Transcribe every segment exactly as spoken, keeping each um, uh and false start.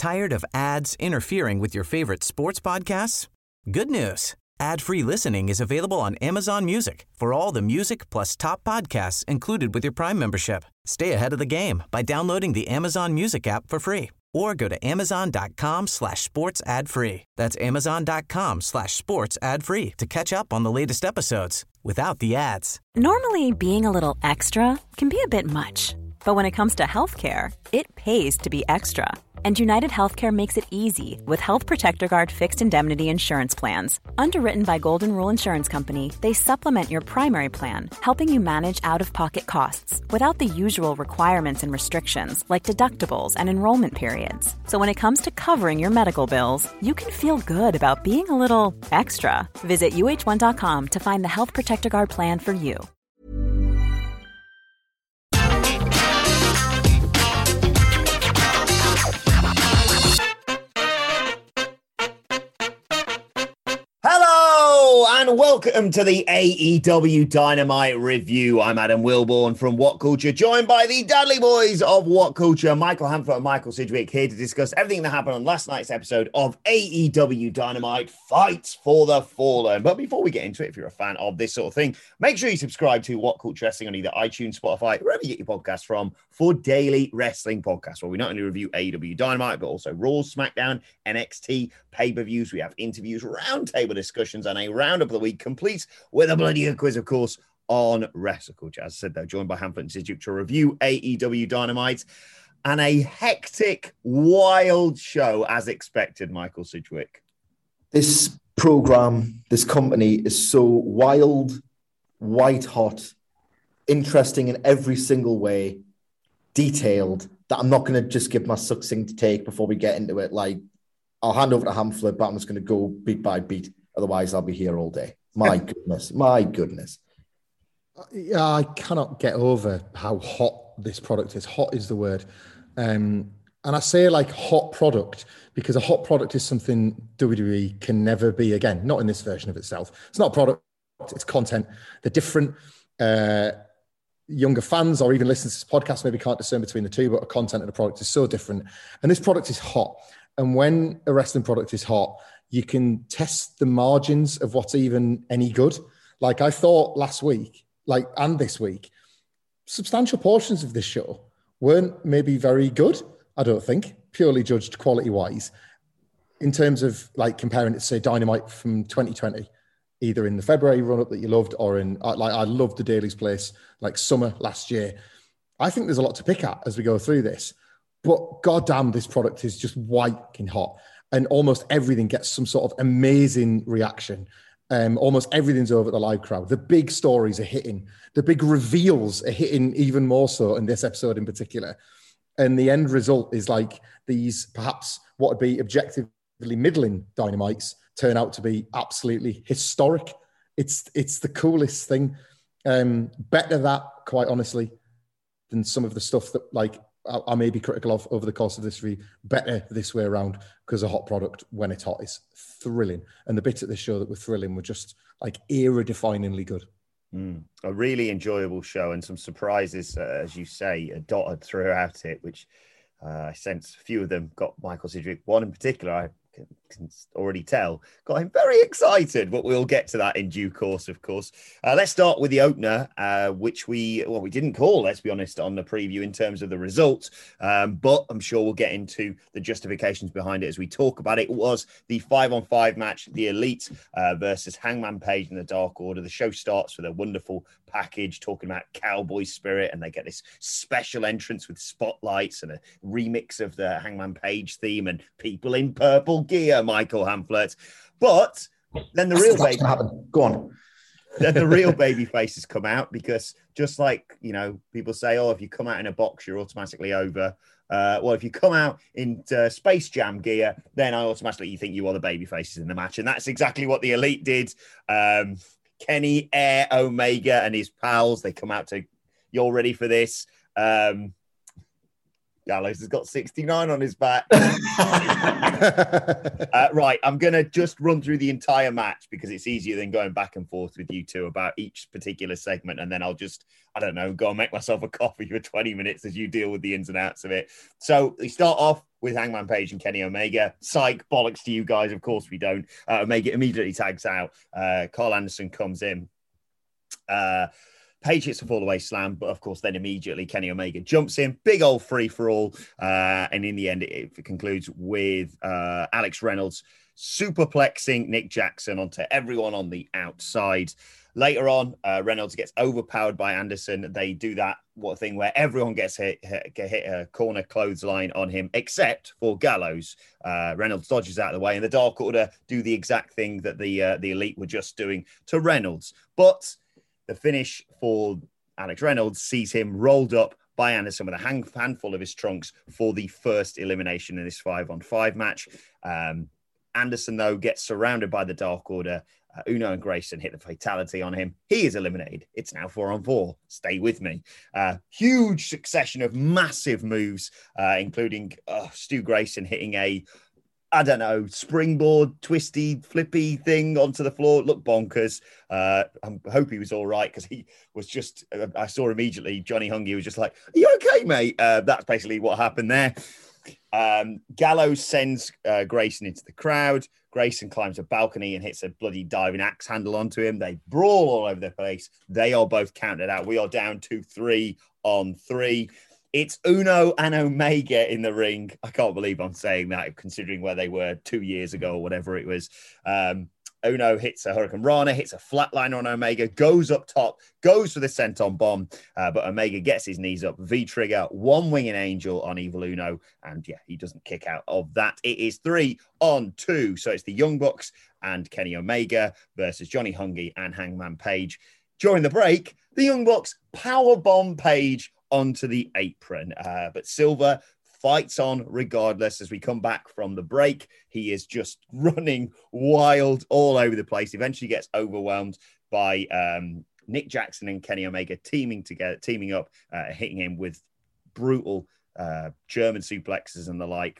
Tired of ads interfering with your favorite sports podcasts? Good news. Ad-free listening is available on Amazon Music for all the music plus top podcasts included with your Prime membership. Stay ahead of the game by downloading the Amazon Music app for free or go to amazon.com slash sports ad free. That's amazon.com slash sports ad free to catch up on the latest episodes without the ads. Normally, being a little extra can be a bit much, but when it comes to healthcare, it pays to be extra. And United Healthcare makes it easy with Health Protector Guard fixed indemnity insurance plans. Underwritten by Golden Rule Insurance Company, they supplement your primary plan, helping you manage out-of-pocket costs without the usual requirements and restrictions like deductibles and enrollment periods. So when it comes to covering your medical bills, you can feel good about being a little extra. Visit U H one dot com to find the Health Protector Guard plan for you. And welcome to the A E W Dynamite Review. I'm Adam Wilborn from What Culture, joined by the Dudley Boys of What Culture, Michael Hamflett and Michael Sidgwick, here to discuss everything that happened on last night's episode of A E W Dynamite Fights for the Fallen. But before we get into it, if you're a fan of this sort of thing, make sure you subscribe to What Culture Wrestling on either iTunes, Spotify, wherever you get your podcasts from, for daily wrestling podcasts, where we not only review A E W Dynamite, but also Raw, SmackDown, N X T, pay-per-views. We have interviews, roundtable discussions, and a roundup of the week, complete with a bloody good quiz, of course, on Wrestle Culture. As I said, though, joined by Hamflett and Sidgwick to review A E W Dynamite, and a hectic, wild show, as expected, Michael Sidgwick. This program, this company is so wild, white hot, interesting in every single way, detailed, that I'm not going to just give my succinct take before we get into it. Like, I'll hand over to Hamflett, but I'm just going to go beat by beat. Otherwise, I'll be here all day. My goodness. My goodness. Yeah, I cannot get over how hot this product is. Hot is the word. Um, and I say like hot product because a hot product is something W W E can never be again. Not in this version of itself. It's not a product. It's content. They're different. Uh, younger fans or even listeners to this podcast maybe can't discern between the two, but the content of the product is so different. And this product is hot. And when a wrestling product is hot, you can test the margins of what's even any good. Like I thought last week, like, and this week, substantial portions of this show weren't maybe very good, I don't think, purely judged quality-wise, in terms of like comparing it to, say, Dynamite from twenty twenty, either in the February run-up that you loved or in, like, I loved the Daily's Place, like summer last year. I think there's a lot to pick at as we go through this. But goddamn, this product is just white hot. And almost everything gets some sort of amazing reaction. Um, almost everything's over at the live crowd. The big stories are hitting. The big reveals are hitting even more so in this episode in particular. And the end result is like these perhaps what would be objectively middling Dynamites turn out to be absolutely historic. It's it's the coolest thing. Um, better that, quite honestly, than some of the stuff that like I, I may be critical of over the course of this review. Better this way around, because a hot product, when it's hot, is thrilling. And the bits at this show that were thrilling were just like era-definingly good. Mm, a really enjoyable show, and some surprises, uh, as you say, uh, dotted throughout it, which uh, I sense a few of them got Michael Sidgwick. One in particular, I can, can already tell, got him very excited, but we'll get to that in due course, of course. Uh, let's start with the opener, uh, which we, well, we didn't call, let's be honest, on the preview in terms of the result, um, but I'm sure we'll get into the justifications behind it as we talk about it. It was the five-on-five match, the Elite uh, versus Hangman Page and the Dark Order. The show starts with a wonderful package talking about cowboy spirit, and they get this special entrance with spotlights and a remix of the Hangman Page theme and people in purple gear, Michael Hamflett. But then the real baby happen. Go on. Then the real baby faces come out, because just like, you know, people say, oh, if you come out in a box, you're automatically over. Uh, well, if you come out in uh, Space Jam gear, then I automatically think you are the baby faces in the match. And that's exactly what the Elite did. Um, Kenny Air Omega and his pals, they come out to, you're ready for this. Um, Gallows has got sixty-nine on his back. uh, right, I'm going to just run through the entire match because it's easier than going back and forth with you two about each particular segment. And then I'll just, I don't know, go and make myself a coffee for twenty minutes as you deal with the ins and outs of it. So we start off with Hangman Page and Kenny Omega. Psych, bollocks to you guys. Of course we don't. Uh, Omega immediately tags out. Uh, Carl Anderson comes in. Uh, Page hits a fall-away slam, but of course, then immediately Kenny Omega jumps in. Big old free-for-all. Uh, and in the end, it, it concludes with uh, Alex Reynolds superplexing Nick Jackson onto everyone on the outside. Later on, uh, Reynolds gets overpowered by Anderson. They do that what thing where everyone gets hit, hit, get hit a corner clothesline on him, except for Gallows. Uh, Reynolds dodges out of the way, and the Dark Order do the exact thing that the uh, the Elite were just doing to Reynolds. But the finish for Alex Reynolds sees him rolled up by Anderson with a hand, handful of his trunks for the first elimination in this five-on-five match. Um, Anderson, though, gets surrounded by the Dark Order. Uh, Uno and Grayson hit the fatality on him. He is eliminated. It's now four on four. Stay with me. Uh, huge succession of massive moves, uh, including uh, Stu Grayson hitting a I don't know, springboard, twisty, flippy thing onto the floor. It looked bonkers. Uh, I hope he was all right because he was just, uh, I saw immediately, Johnny Hungy was just like, are you okay, mate? Uh, that's basically what happened there. Um, Gallows sends uh, Grayson into the crowd. Grayson climbs a balcony and hits a bloody diving axe handle onto him. They brawl all over the place. They are both counted out. We are down to three on three. It's Uno and Omega in the ring. I can't believe I'm saying that, considering where they were two years ago or whatever it was. Um, Uno hits a Hurricane Rana, hits a flatliner on Omega, goes up top, goes for the senton bomb, uh, but Omega gets his knees up. V-trigger, one winged angel on Evil Uno, and yeah, he doesn't kick out of that. It is three on two, so it's the Young Bucks and Kenny Omega versus Johnny Hungy and Hangman Page. During the break, the Young Bucks powerbomb Page onto the apron, uh, but Silver fights on regardless. As we come back from the break, he is just running wild all over the place. Eventually gets overwhelmed by um, Nick Jackson and Kenny Omega teaming together, teaming up, uh, hitting him with brutal uh, German suplexes and the like.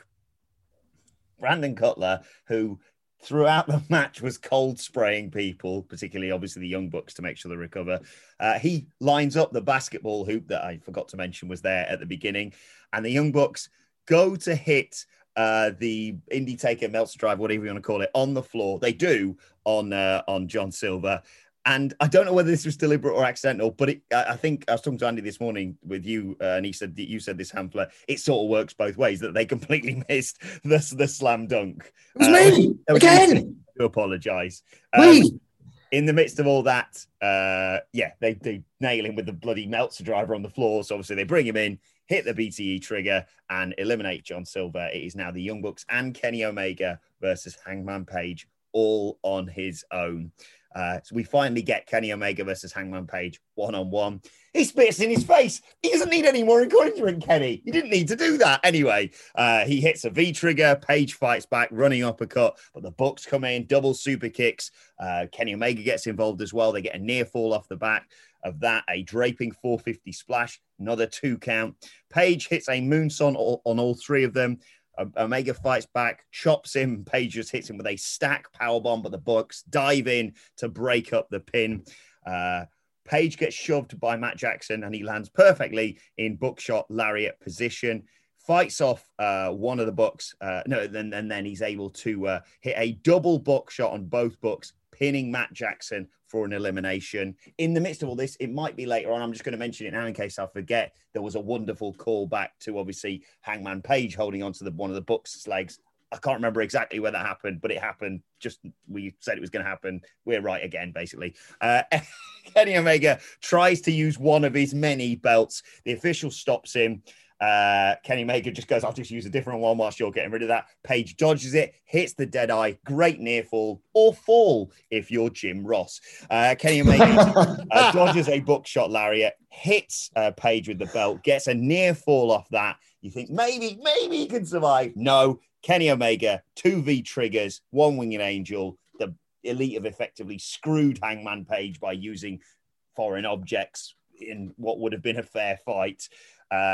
Brandon Cutler, who throughout the match was cold spraying people, particularly obviously the Young Bucks, to make sure they recover. Uh, he lines up the basketball hoop that I forgot to mention was there at the beginning, and the Young Bucks go to hit uh, the Indie Taker Meltzer Drive, whatever you want to call it, on the floor. They do on uh, on John Silver. And I don't know whether this was deliberate or accidental, but it, I think I was talking to Andy this morning with you, uh, and he said that you said this, Hampler, it sort of works both ways, that they completely missed the, the slam dunk. It was uh, me, was, again. To apologise. Um, in the midst of all that, uh, yeah, they, they nail him with the bloody Meltzer driver on the floor. So obviously they bring him in, hit the B T E trigger, and eliminate John Silver. It is now the Young Bucks and Kenny Omega versus Hangman Page, all on his own. Uh, so we finally get Kenny Omega versus Hangman Page one-on-one. He spits in his face. He doesn't need any more encouragement, Kenny. He didn't need to do that. Anyway, uh, he hits a V-trigger. Page fights back, running uppercut, but the Bucks come in, double super kicks. Uh, Kenny Omega gets involved as well. They get a near fall off the back of that, a draping four fifty splash, another two count. Page hits a moonsault on all three of them. Omega fights back, chops him. Page just hits him with a stack powerbomb, but the Bucks dive in to break up the pin. Uh, Page gets shoved by Matt Jackson, and he lands perfectly in buckshot lariat position. Fights off uh, one of the Bucks. Uh, no, then and then he's able to uh, hit a double buckshot on both Bucks, pinning Matt Jackson for an elimination. In the midst of all this, it might be later on, I'm just going to mention it now in case I forget, there was a wonderful callback to obviously Hangman Page holding onto the one of the Bucks' legs. I can't remember exactly where that happened, but it happened. Just we said it was going to happen. We're right again, basically. Uh, Kenny Omega tries to use one of his many belts. The official stops him. Uh, Kenny Omega just goes, I'll just use a different one whilst you're getting rid of that. Page dodges it, hits the dead eye, great near fall, or fall if you're Jim Ross. Uh, Kenny Omega uh, dodges a buckshot lariat, hits uh, Page with the belt, gets a near fall off that. You think maybe, maybe he can survive. No, Kenny Omega, two V triggers, one winged angel. The Elite have effectively screwed Hangman Page by using foreign objects in what would have been a fair fight. Uh,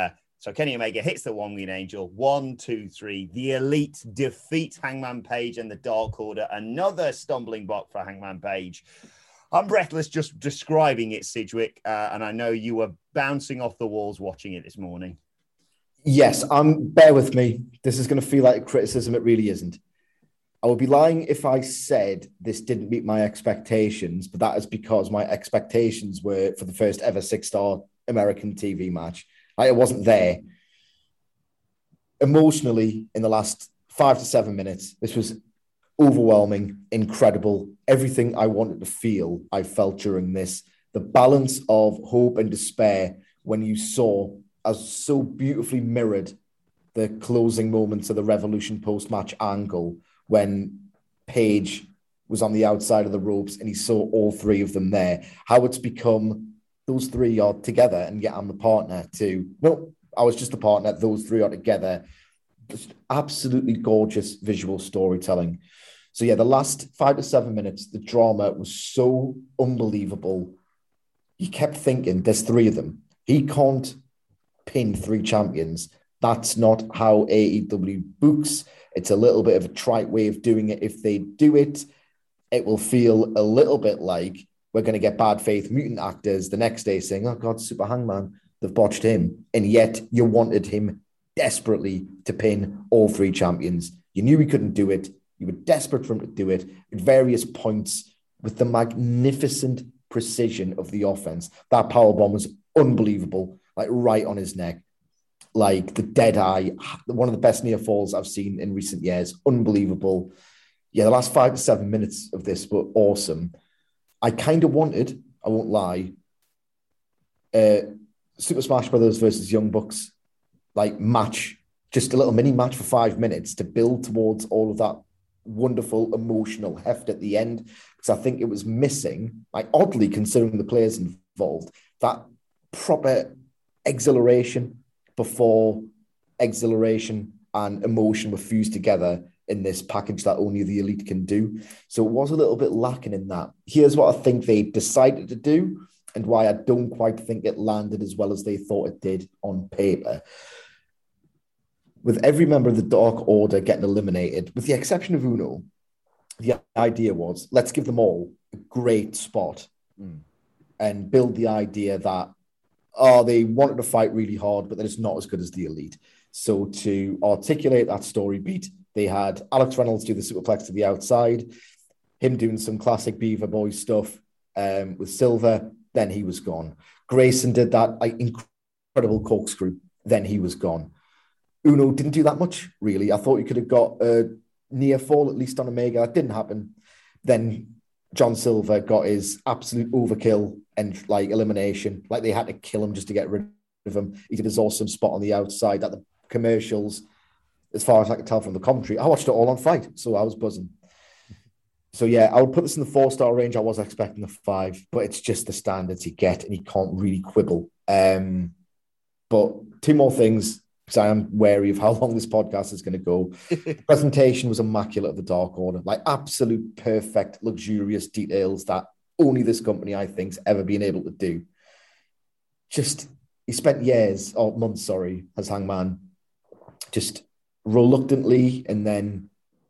So Kenny Omega hits the one winged angel. One, two, three. The Elite defeat Hangman Page and the Dark Order. Another stumbling block for Hangman Page. I'm breathless just describing it, Sidgwick, uh, and I know you were bouncing off the walls watching it this morning. Yes, um, bear with me. This is going to feel like a criticism. It really isn't. I would be lying if I said this didn't meet my expectations, but that is because my expectations were for the first ever six-star American T V match. Like, it wasn't there. Emotionally, in the last five to seven minutes, this was overwhelming, incredible. Everything I wanted to feel, I felt during this. The balance of hope and despair when you saw, as so beautifully mirrored, the closing moments of the Revolution post-match angle when Page was on the outside of the ropes and he saw all three of them there. How it's become those three are together and yet I'm the partner to, no, I was just the partner, those three are together. Just absolutely gorgeous visual storytelling. So yeah, the last five to seven minutes, the drama was so unbelievable. You kept thinking, there's three of them. He can't pin three champions. That's not how A E W books. It's a little bit of a trite way of doing it. If they do it, it will feel a little bit like we're going to get bad faith mutant actors the next day saying, oh God, Super Hangman, they've botched him. And yet you wanted him desperately to pin all three champions. You knew he couldn't do it. You were desperate for him to do it at various points with the magnificent precision of the offense. That powerbomb was unbelievable, like right on his neck. Like the dead eye, one of the best near falls I've seen in recent years. Unbelievable. Yeah, the last five to seven minutes of this were awesome. I kind of wanted, I won't lie, uh, Super Smash Brothers versus Young Bucks, like match, just a little mini match for five minutes to build towards all of that wonderful emotional heft at the end, because I think it was missing, like oddly considering the players involved, that proper exhilaration before exhilaration and emotion were fused together in this package that only the Elite can do. So it was a little bit lacking in that. Here's what I think they decided to do and why I don't quite think it landed as well as they thought it did on paper. With every member of the Dark Order getting eliminated, with the exception of Uno, the idea was, let's give them all a great spot mm. and build the idea that, oh, they wanted to fight really hard, but they're just not as good as the Elite. So to articulate that story beat, they had Alex Reynolds do the superplex to the outside, him doing some classic Beaver Boys stuff um, with Silver, then he was gone. Grayson did that like, incredible corkscrew, then he was gone. Uno didn't do that much, really. I thought you could have got a near fall, at least on Omega. That didn't happen. Then John Silver got his absolute overkill and like elimination. Like they had to kill him just to get rid of him. He did his awesome spot on the outside that the commercials, as far as I could tell from the commentary, I watched it all on Fight, so I was buzzing. So yeah, I would put this in the four-star range. I was expecting a five, but it's just the standards you get, and you can't really quibble. Um, but two more things, because I am wary of how long this podcast is going to go. The presentation was immaculate of the Dark Order, like absolute perfect, luxurious details that only this company, I think, has ever been able to do. Just, he spent years, or months, sorry, as Hangman, just reluctantly and then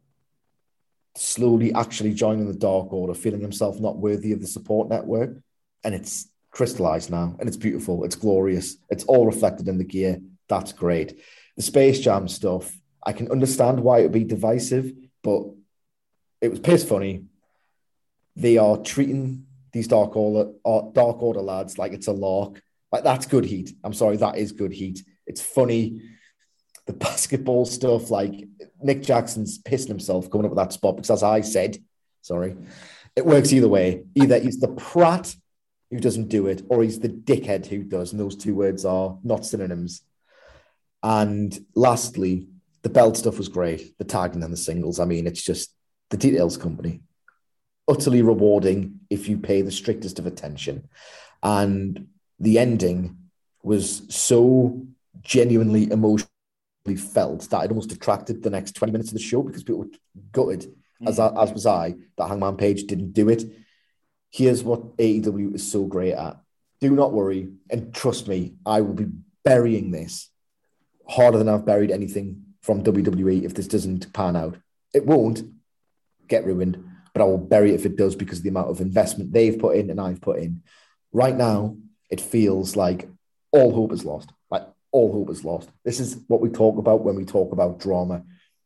slowly actually joining the Dark Order, feeling himself not worthy of the support network. And it's crystallized now, and it's beautiful. It's glorious. It's all reflected in the gear. That's great. The Space Jam stuff, I can understand why it would be divisive, but it was piss funny. They are treating these Dark Order, Dark Order lads like it's a lark. Like, that's good heat. I'm sorry, that is good heat. It's funny. The basketball stuff, like Nick Jackson's pissing himself coming up with that spot because, as I said, sorry, it works either way. Either he's the prat who doesn't do it, or he's the dickhead who does. And those two words are not synonyms. And lastly, the belt stuff was great. The tagging and the singles. I mean, it's just the details company. Utterly rewarding if you pay the strictest of attention. And the ending was so genuinely emotional. Felt that it almost detracted the next twenty minutes of the show because people were gutted, mm. as, as was I, that Hangman Page didn't do it. Here's what A E W is so great at. Do not worry, and trust me, I will be burying this harder than I've buried anything from W W E if this doesn't pan out. It won't get ruined, but I will bury it if it does because of the amount of investment they've put in and I've put in. Right now, it feels like all hope is lost. Like all hope is lost. This is what we talk about when we talk about drama.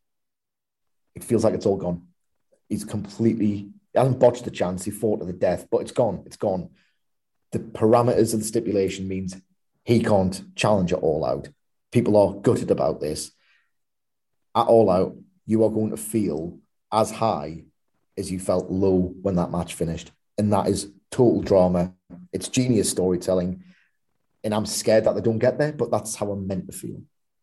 It feels like it's all gone. He's completely, he hasn't botched the chance. He fought to the death, but it's gone. It's gone. The parameters of the stipulation means he can't challenge it all out. People are gutted about this. At All Out, you are going to feel as high as you felt low when that match finished. And that is total drama. It's genius storytelling. And I'm scared that they don't get there, but that's how I'm meant to feel.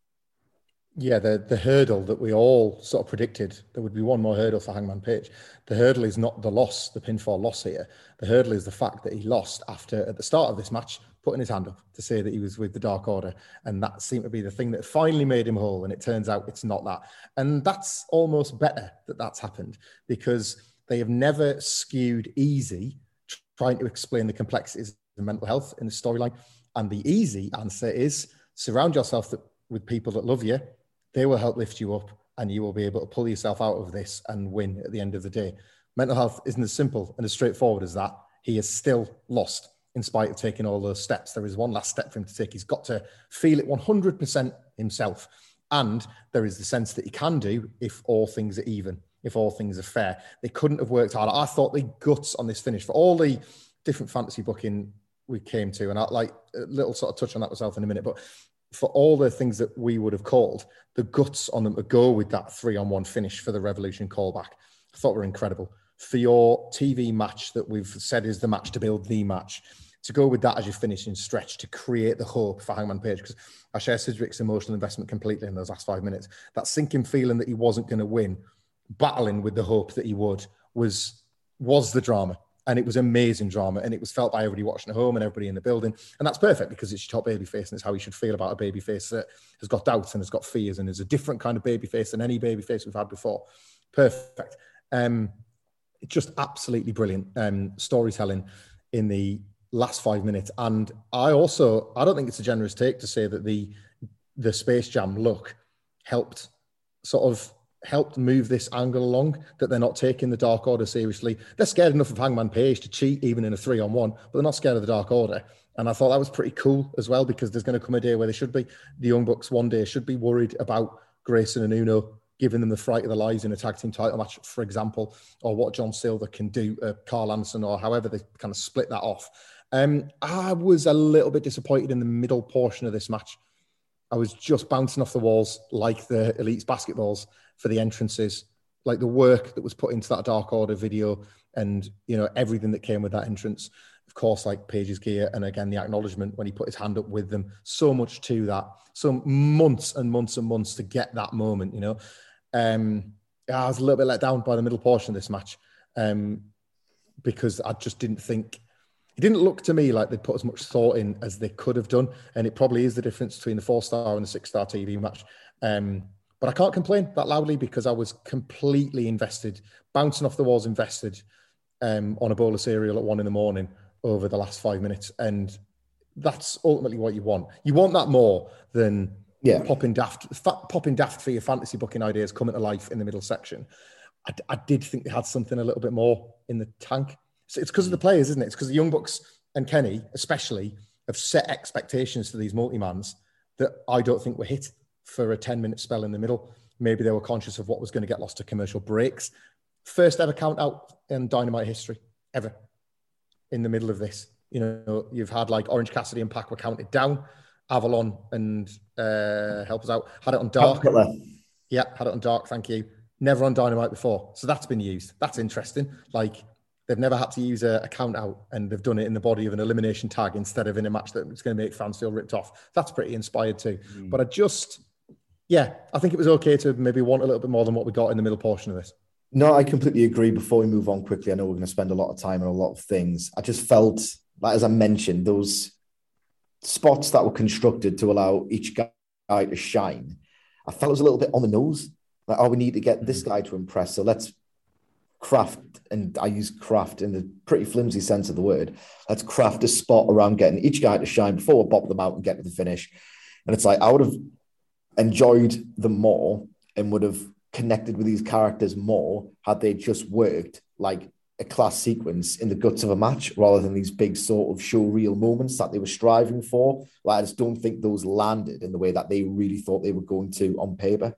Yeah, the, the hurdle that we all sort of predicted, there would be one more hurdle for Hangman Page. The hurdle is not the loss, the pinfall loss here. The hurdle is the fact that he lost after, at the start of this match, putting his hand up to say that he was with the Dark Order. And that seemed to be the thing that finally made him whole. And it turns out it's not that. And that's almost better that that's happened because they have never skewed easy trying to explain the complexities of mental health in the storyline. And the easy answer is surround yourself with people that love you. They will help lift you up and you will be able to pull yourself out of this and win at the end of the day. Mental health isn't as simple and as straightforward as that. He is still lost in spite of taking all those steps. There is one last step for him to take. He's got to feel it one hundred percent himself. And there is the sense that he can do if all things are even, if all things are fair. They couldn't have worked harder. I thought the guts on this finish for all the different fantasy booking we came to, and I like a little sort of touch on that myself in a minute, but for all the things that we would have called, the guts on them to go with that three-on-one finish for the Revolution callback, I thought were incredible. For your T V match that we've said is the match to build the match, to go with that as your finishing stretch, to create the hope for Hangman Page, because I share Sidgwick's emotional investment completely in those last five minutes. That sinking feeling that he wasn't going to win, battling with the hope that he would, was was the drama. And it was amazing drama. And it was felt by everybody watching at home and everybody in the building. And that's perfect because it's your top babyface and it's how you should feel about a babyface that has got doubts and has got fears and is a different kind of babyface than any babyface we've had before. Perfect. Um, just absolutely brilliant um, storytelling in the last five minutes. And I also, I don't think it's a generous take to say that the the Space Jam look helped sort of helped move this angle along, that they're not taking the Dark Order seriously. They're scared enough of Hangman Page to cheat even in a three-on-one, but they're not scared of the Dark Order. And I thought that was pretty cool as well, because there's going to come a day where they should be. The Young Bucks one day should be worried about Grayson and Uno giving them the fright of their lives in a tag team title match, for example, or what John Silver can do, uh, Carl Anderson, or however they kind of split that off. Um, I was a little bit disappointed in the middle portion of this match. I was just bouncing off the walls like the Elite's basketballs for the entrances, like the work that was put into that Dark Order video and, you know, everything that came with that entrance. Of course, like Page's gear and again, the acknowledgement when he put his hand up with them. So much to that. So months and months and months to get that moment, you know. Um, I was a little bit let down by the middle portion of this match um, because I just didn't think, it didn't look to me like they'd put as much thought in as they could have done. And it probably is the difference between the four-star and the six-star T V match. Um, but I can't complain that loudly because I was completely invested, bouncing off the walls invested um, on a bowl of cereal at one in the morning over the last five minutes. And that's ultimately what you want. You want that more than yeah. popping daft, fa- popping daft for your fantasy booking ideas coming to life in the middle section. I, I did think they had something a little bit more in the tank. So it's because of the players, isn't it? It's because the Young Bucks and Kenny, especially, have set expectations for these multi-mans that I don't think were hit for a ten-minute spell in the middle. Maybe they were conscious of what was going to get lost to commercial breaks. First ever count-out in Dynamite history, ever, in the middle of this. You know, you've had like Orange Cassidy and Pac were counted down. Avalon and uh, help us out had it on Dark. Yeah, had it on Dark, thank you. Never on Dynamite before. So that's been used. That's interesting. Like, they've never had to use a, a count out and they've done it in the body of an elimination tag instead of in a match that's going to make fans feel ripped off. That's pretty inspired too. Mm. But I just, yeah, I think it was okay to maybe want a little bit more than what we got in the middle portion of this. No, I completely agree. Before we move on quickly, I know we're going to spend a lot of time on a lot of things. I just felt, like, as I mentioned, those spots that were constructed to allow each guy to shine, I felt it was a little bit on the nose. Like, oh, we need to get this guy to impress. So let's craft, and I use craft in the pretty flimsy sense of the word. Let's craft a spot around getting each guy to shine before we bop them out and get to the finish. And it's like, I would have, enjoyed them more and would have connected with these characters more had they just worked like a class sequence in the guts of a match rather than these big sort of show reel moments that they were striving for. Like, I just don't think those landed in the way that they really thought they were going to on paper.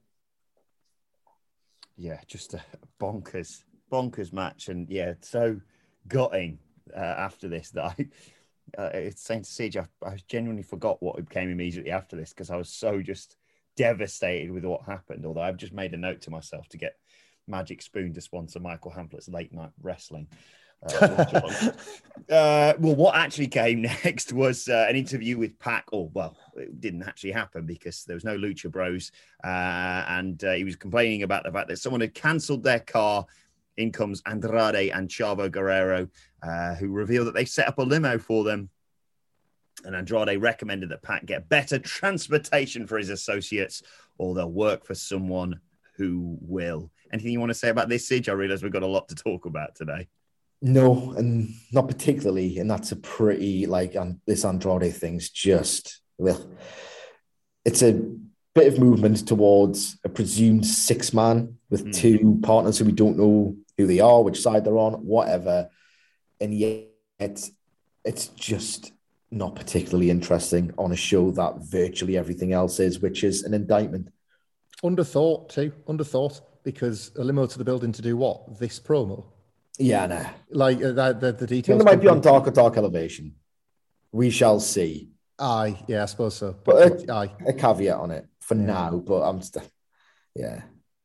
Yeah, just a bonkers, bonkers match. And yeah, so gutting uh, after this that I, uh, it's saying to Siege, I, I genuinely forgot what came immediately after this because I was so just devastated with what happened. Although I've just made a note to myself to get Magic Spoon to sponsor Michael Hamflett's late night wrestling. Uh, uh, well, what actually came next was uh, an interview with Pac. Or, well, it didn't actually happen because there was no Lucha Bros. Uh, and uh, he was complaining about the fact that someone had cancelled their car. In comes Andrade and Chavo Guerrero, uh, who revealed that they set up a limo for them. And Andrade recommended that Pac get better transportation for his associates or they'll work for someone who will. Anything you want to say about this, Sige? I realize we've got a lot to talk about today. No, and not particularly. And that's a pretty, like, um, this Andrade thing's just, well, it's a bit of movement towards a presumed six-man with mm. two partners who we don't know who they are, which side they're on, whatever. And yet it's just not particularly interesting on a show that virtually everything else is, which is an indictment. Underthought, too. Underthought. Because a limo to the building to do what? This promo? Yeah, nah. Like uh, the, the, the details. I think they might be on Dark or Dark Elevation. We shall see. Aye, yeah, I suppose so. But, but a, aye. a caveat on it for yeah. now, but I'm still, yeah.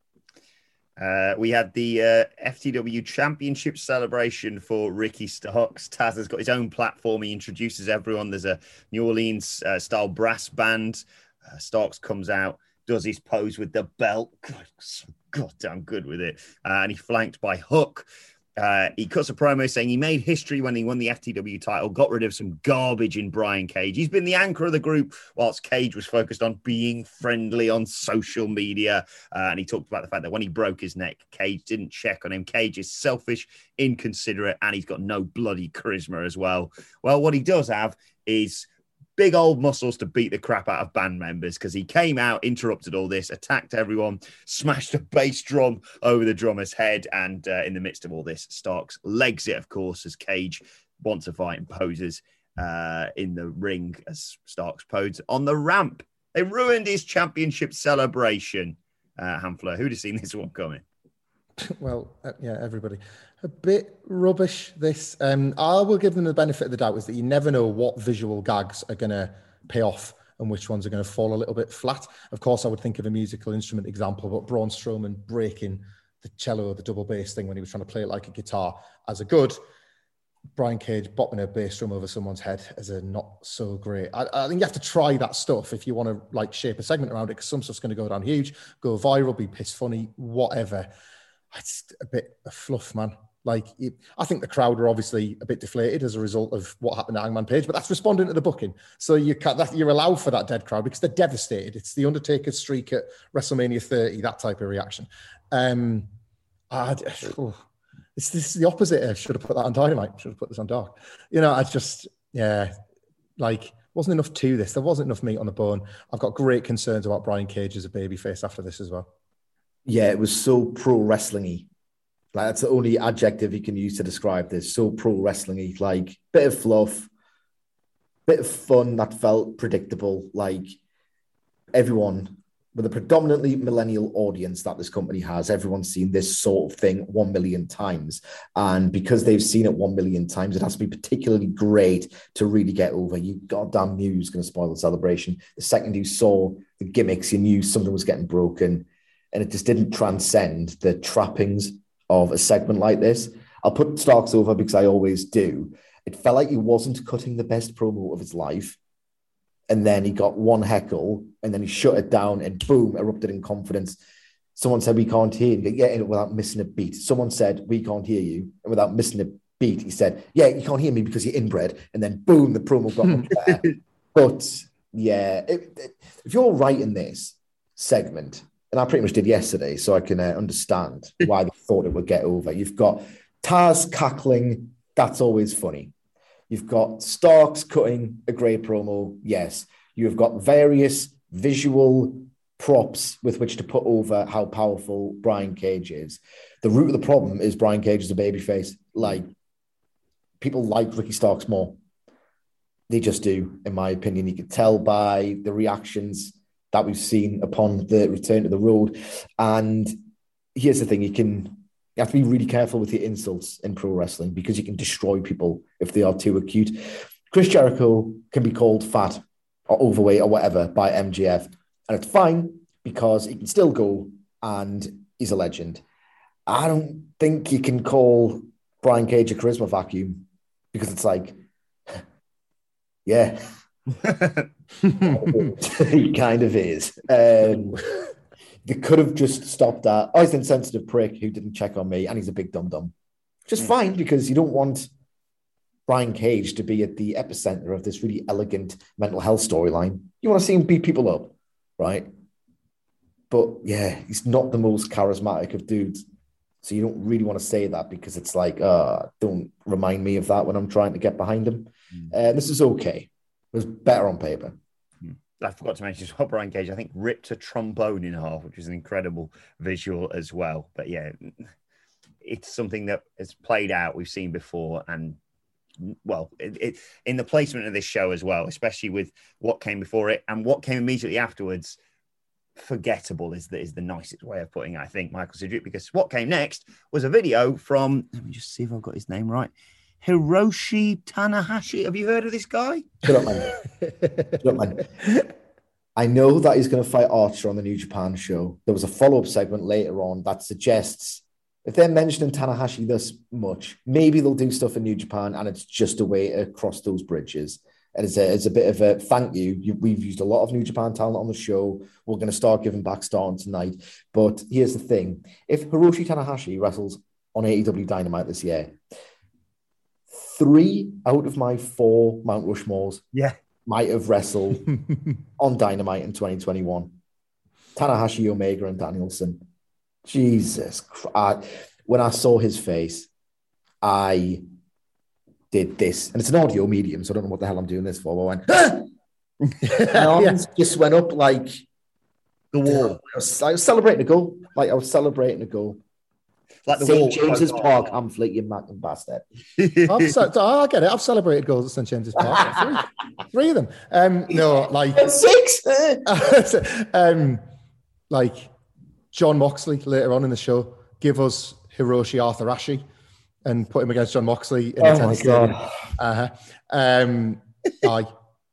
Uh, we had the uh, F T W Championship celebration for Ricky Starks. Taz has got his own platform. He introduces everyone. There's a New Orleans uh, style brass band. Uh, Starks comes out, does his pose with the belt. God, so goddamn good with it. Uh, and he flanked by Hook. Uh, he cuts a promo saying he made history when he won the F T W title, got rid of some garbage in Brian Cage. He's been the anchor of the group whilst Cage was focused on being friendly on social media. Uh, and he talked about the fact that when he broke his neck, Cage didn't check on him. Cage is selfish, inconsiderate, and he's got no bloody charisma as well. Well, what he does have is big old muscles to beat the crap out of band members because he came out, interrupted all this, attacked everyone, smashed a bass drum over the drummer's head. And uh, in the midst of all this, Starks legs it, of course, as Cage wants to fight and poses uh, in the ring as Starks poses on the ramp. They ruined his championship celebration. Uh, Hamflett, who'd have seen this one coming? Well, uh, yeah, everybody. A bit rubbish, this. Um, I will give them the benefit of the doubt is that you never know what visual gags are going to pay off and which ones are going to fall a little bit flat. Of course, I would think of a musical instrument example, but Braun Strowman breaking the cello, the double bass thing when he was trying to play it like a guitar as a good. Brian Cage bopping a bass drum over someone's head as a not so great. I, I think you have to try that stuff if you want to like shape a segment around it because some stuff's going to go down huge, go viral, be piss funny, whatever. It's a bit of fluff, man. Like, it, I think the crowd are obviously a bit deflated as a result of what happened to Hangman Page, but that's responding to the booking. So you can't, that, you're allowed for that dead crowd because they're devastated. It's the Undertaker streak at WrestleMania thirty, that type of reaction. Um, I'd, oh, it's, this is the opposite. I should have put that on Dynamite. Should have put this on Dark. You know, I just, yeah, like, wasn't enough to this. There wasn't enough meat on the bone. I've got great concerns about Brian Cage as a babyface after this as well. Yeah, it was so pro wrestling-y. Like, that's the only adjective you can use to describe this. So pro wrestling-y, like bit of fluff, bit of fun that felt predictable. Like everyone with a predominantly millennial audience that this company has, everyone's seen this sort of thing one million times. And because they've seen it one million times, it has to be particularly great to really get over. You goddamn knew you was going to spoil the celebration. The second you saw the gimmicks, you knew something was getting broken. And it just didn't transcend the trappings of a segment like this. I'll put Starks over because I always do. It felt like he wasn't cutting the best promo of his life. And then he got one heckle and then he shut it down and boom, erupted in confidence. Someone said, we can't hear you. Yeah, without missing a beat. Someone said, we can't hear you. And without missing a beat, he said, yeah, you can't hear me because you're inbred. And then boom, the promo got up there. But yeah, it, it, if you're writing this segment, and I pretty much did yesterday, so I can uh, understand why they thought it would get over. You've got Taz cackling, that's always funny. You've got Starks cutting a great promo, yes. You've got various visual props with which to put over how powerful Brian Cage is. The root of the problem is Brian Cage is a babyface. Like, people like Ricky Starks more. They just do, in my opinion. You can tell by the reactions that we've seen upon the return to the road. And here's the thing, you can you have to be really careful with your insults in pro wrestling because you can destroy people if they are too acute. Chris Jericho can be called fat or overweight or whatever by M J F, and it's fine because he can still go and he's a legend. I don't think you can call Brian Cage a charisma vacuum because it's like, yeah, he kind of is. Um, they could have just stopped that. Oh, he's an insensitive prick who didn't check on me and he's a big dum-dum. Which is fine because you don't want Brian Cage to be at the epicenter of this really elegant mental health storyline. You want to see him beat people up, right? But yeah, he's not the most charismatic of dudes. So you don't really want to say that because it's like, uh, don't remind me of that when I'm trying to get behind him. Mm. Uh, this is okay. It was better on paper. I forgot to mention as well, Brian Cage, I think, ripped a trombone in half, which is an incredible visual as well. But yeah, it's something that has played out, we've seen before. And well, it, it, in the placement of this show as well, especially with what came before it and what came immediately afterwards, forgettable is the, is the nicest way of putting it, I think, Michael Sidgwick, because what came next was a video from, let me just see if I've got his name right, Hiroshi Tanahashi. Have you heard of this guy? Shut up, man. Shut up, man. I know that he's going to fight Archer on the New Japan show. There was a follow-up segment later on that suggests if they're mentioning Tanahashi this much, maybe they'll do stuff in New Japan and it's just a way to cross those bridges. And it's a, it's a bit of a thank you. you. We've used a lot of New Japan talent on the show. We're going to start giving back starting tonight. But here's the thing. If Hiroshi Tanahashi wrestles on A E W Dynamite this year, three out of my four Mount Rushmores yeah. might have wrestled on Dynamite in twenty twenty-one. Tanahashi, Omega, and Danielson. Jesus Christ. When I saw his face, I did this. And it's an audio medium, so I don't know what the hell I'm doing this for. But I went, ah! My arms yeah. just went up like the wall. I was, I was celebrating a goal. Like I was celebrating a goal. Like the Saint James's Park, Hamflett, you Mac and bastard. I've ce- I get it. I've celebrated goals at Saint James's Park. Three, three of them. Um, no, like six. um, like John Moxley later on in the show, give us Hiroshi Arthur-Ashi and put him against John Moxley in oh a tennis stadium. Uh-huh. Um, I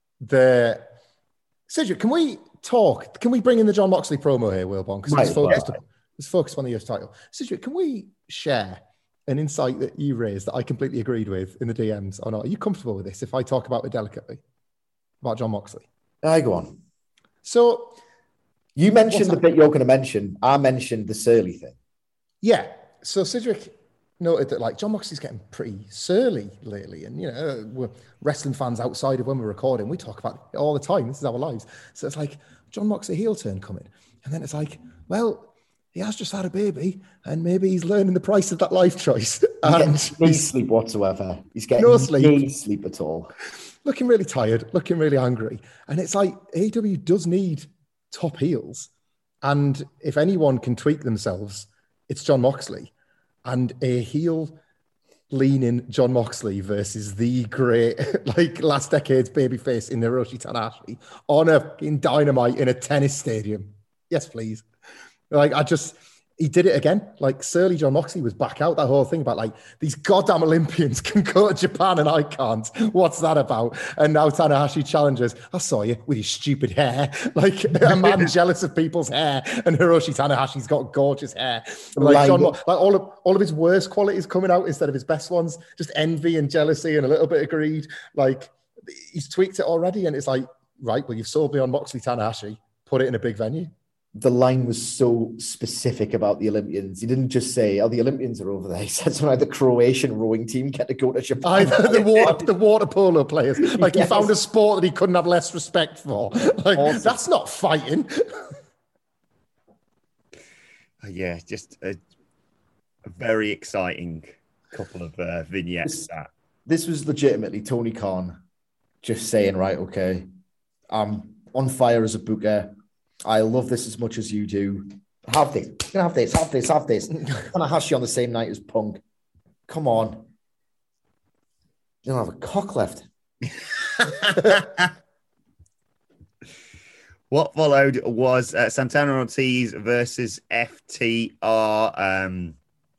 the Cedric, can we talk? Can we bring in the John Moxley promo here, Wilborn? Because it's focused. Let's focus on the U S title. Cedric, can we share an insight that you raised that I completely agreed with in the D Ms or not? Are you comfortable with this if I talk about it delicately? About John Moxley? I go on. So you mentioned the bit you're going to mention. I mentioned the surly thing. Yeah. So Cedric noted that like John Moxley's getting pretty surly lately. And, you know, we're wrestling fans outside of when we're recording. We talk about it all the time. This is our lives. So it's like John Moxley heel turn coming. And then it's like, well, he has just had a baby, and maybe he's learning the price of that life choice. And no sleep whatsoever. He's getting no no sleep. sleep at all. Looking really tired, looking really angry. And it's like A E W does need top heels. And if anyone can tweak themselves, it's John Moxley. And a heel leaning John Moxley versus the great, like, last decade's babyface in Hiroshi Tanahashi on a in Dynamite in a tennis stadium. Yes, please. Like, I just, he did it again. Like, surly John Moxley was back out. That whole thing about, like, these goddamn Olympians can go to Japan and I can't. What's that about? And now Tanahashi challenges, I saw you with your stupid hair. Like, a man jealous of people's hair. And Hiroshi Tanahashi's got gorgeous hair. Like, John, like all of all of his worst qualities coming out instead of his best ones. Just envy and jealousy and a little bit of greed. Like, he's tweaked it already. And it's like, right, well, you've sold me on Moxley Tanahashi. Put it in a big venue. The line was so specific about the Olympians. He didn't just say, oh, the Olympians are over there. He said something like the Croatian rowing team get to go to Japan. Either the water, the water polo players. Like, yes. He found a sport that he couldn't have less respect for. Like, awesome. That's not fighting. Yeah, just a, a very exciting couple of uh, vignettes. This, that. this was legitimately Tony Khan just saying, right, okay, I'm on fire as a booker. I love this as much as you do. Have this. You can have this. Have this. Have this. Tanahashi on the same night as Punk. Come on. You don't have a cock left. What followed was uh, Santana Ortiz versus F T R. Um,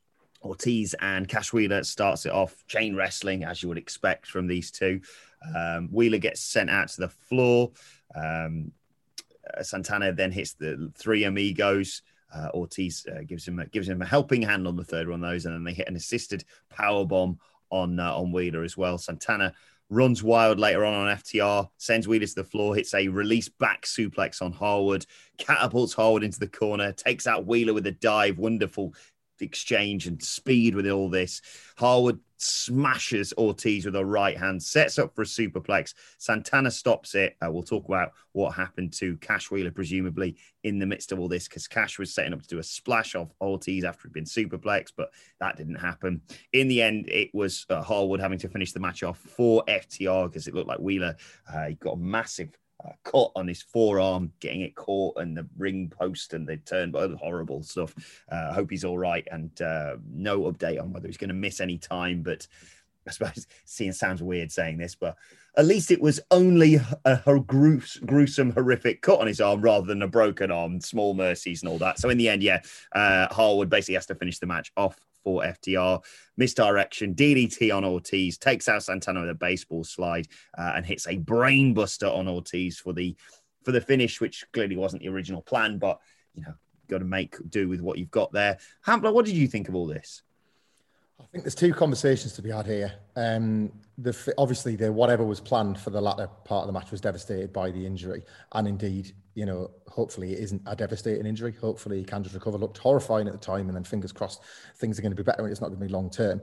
Ortiz and Cash Wheeler starts it off. Chain wrestling, as you would expect from these two. Um, Wheeler gets sent out to the floor. Um, uh, Santana then hits the three amigos. Uh, Ortiz uh, gives him a, gives him a helping hand on the third one of those, and then they hit an assisted power bomb on uh, on Wheeler as well. Santana runs wild later on on F T R, sends Wheeler to the floor, hits a release back suplex on Harwood, catapults Harwood into the corner, takes out Wheeler with a dive. Wonderful exchange and speed with all this. Harwood smashes Ortiz with a right hand, sets up for a superplex. Santana stops it. Uh, we'll talk about what happened to Cash Wheeler, presumably in the midst of all this, because Cash was setting up to do a splash off Ortiz after he'd been superplexed, but that didn't happen. In the end, it was uh, Harwood having to finish the match off for F T R because it looked like Wheeler uh, he got a massive Uh, cut on his forearm, getting it caught and the ring post and the turn, but horrible stuff. I uh, hope he's all right, and uh, no update on whether he's going to miss any time. But I suppose seeing sounds weird saying this, but at least it was only a, a grues- gruesome, horrific cut on his arm rather than a broken arm, small mercies and all that. So in the end, yeah, uh, Harwood basically has to finish the match off for F T R. Misdirection, D D T on Ortiz, takes out Santana with a baseball slide uh, and hits a brain buster on Ortiz for the for the finish, which clearly wasn't the original plan, but you know, got to make do with what you've got there. Hambler, what did you think of all this? I think there's two conversations to be had here. Um, the obviously, the whatever was planned for the latter part of the match was devastated by the injury, and indeed, you know, hopefully it isn't a devastating injury. Hopefully he can just recover. Looked horrifying at the time, and then fingers crossed things are going to be better and it's not going to be long term.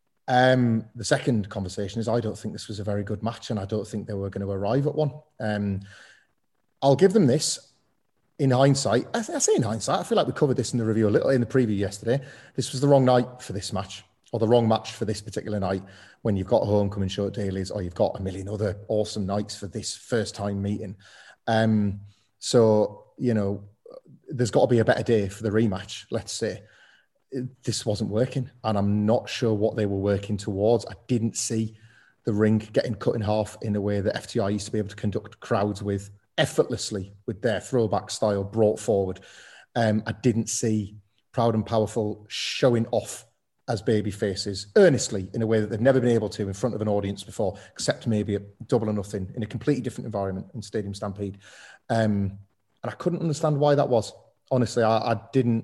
Um, the second conversation is I don't think this was a very good match, and I don't think they were going to arrive at one. Um, I'll give them this. In hindsight, I, I say in hindsight, I feel like we covered this in the review a little in the preview yesterday. This was the wrong night for this match, or the wrong match for this particular night, when you've got a homecoming show at Daly's, or you've got a million other awesome nights for this first time meeting. Um, so, you know, there's got to be a better day for the rematch, let's say. This wasn't working, and I'm not sure what they were working towards. I didn't see the ring getting cut in half in a way that F T R used to be able to conduct crowds with effortlessly, with their throwback style brought forward. Um, I didn't see Proud and Powerful showing off as baby faces earnestly in a way that they've never been able to in front of an audience before, except maybe at Double or Nothing in a completely different environment in Stadium Stampede. Um, and I couldn't understand why that was. Honestly, I, I didn't.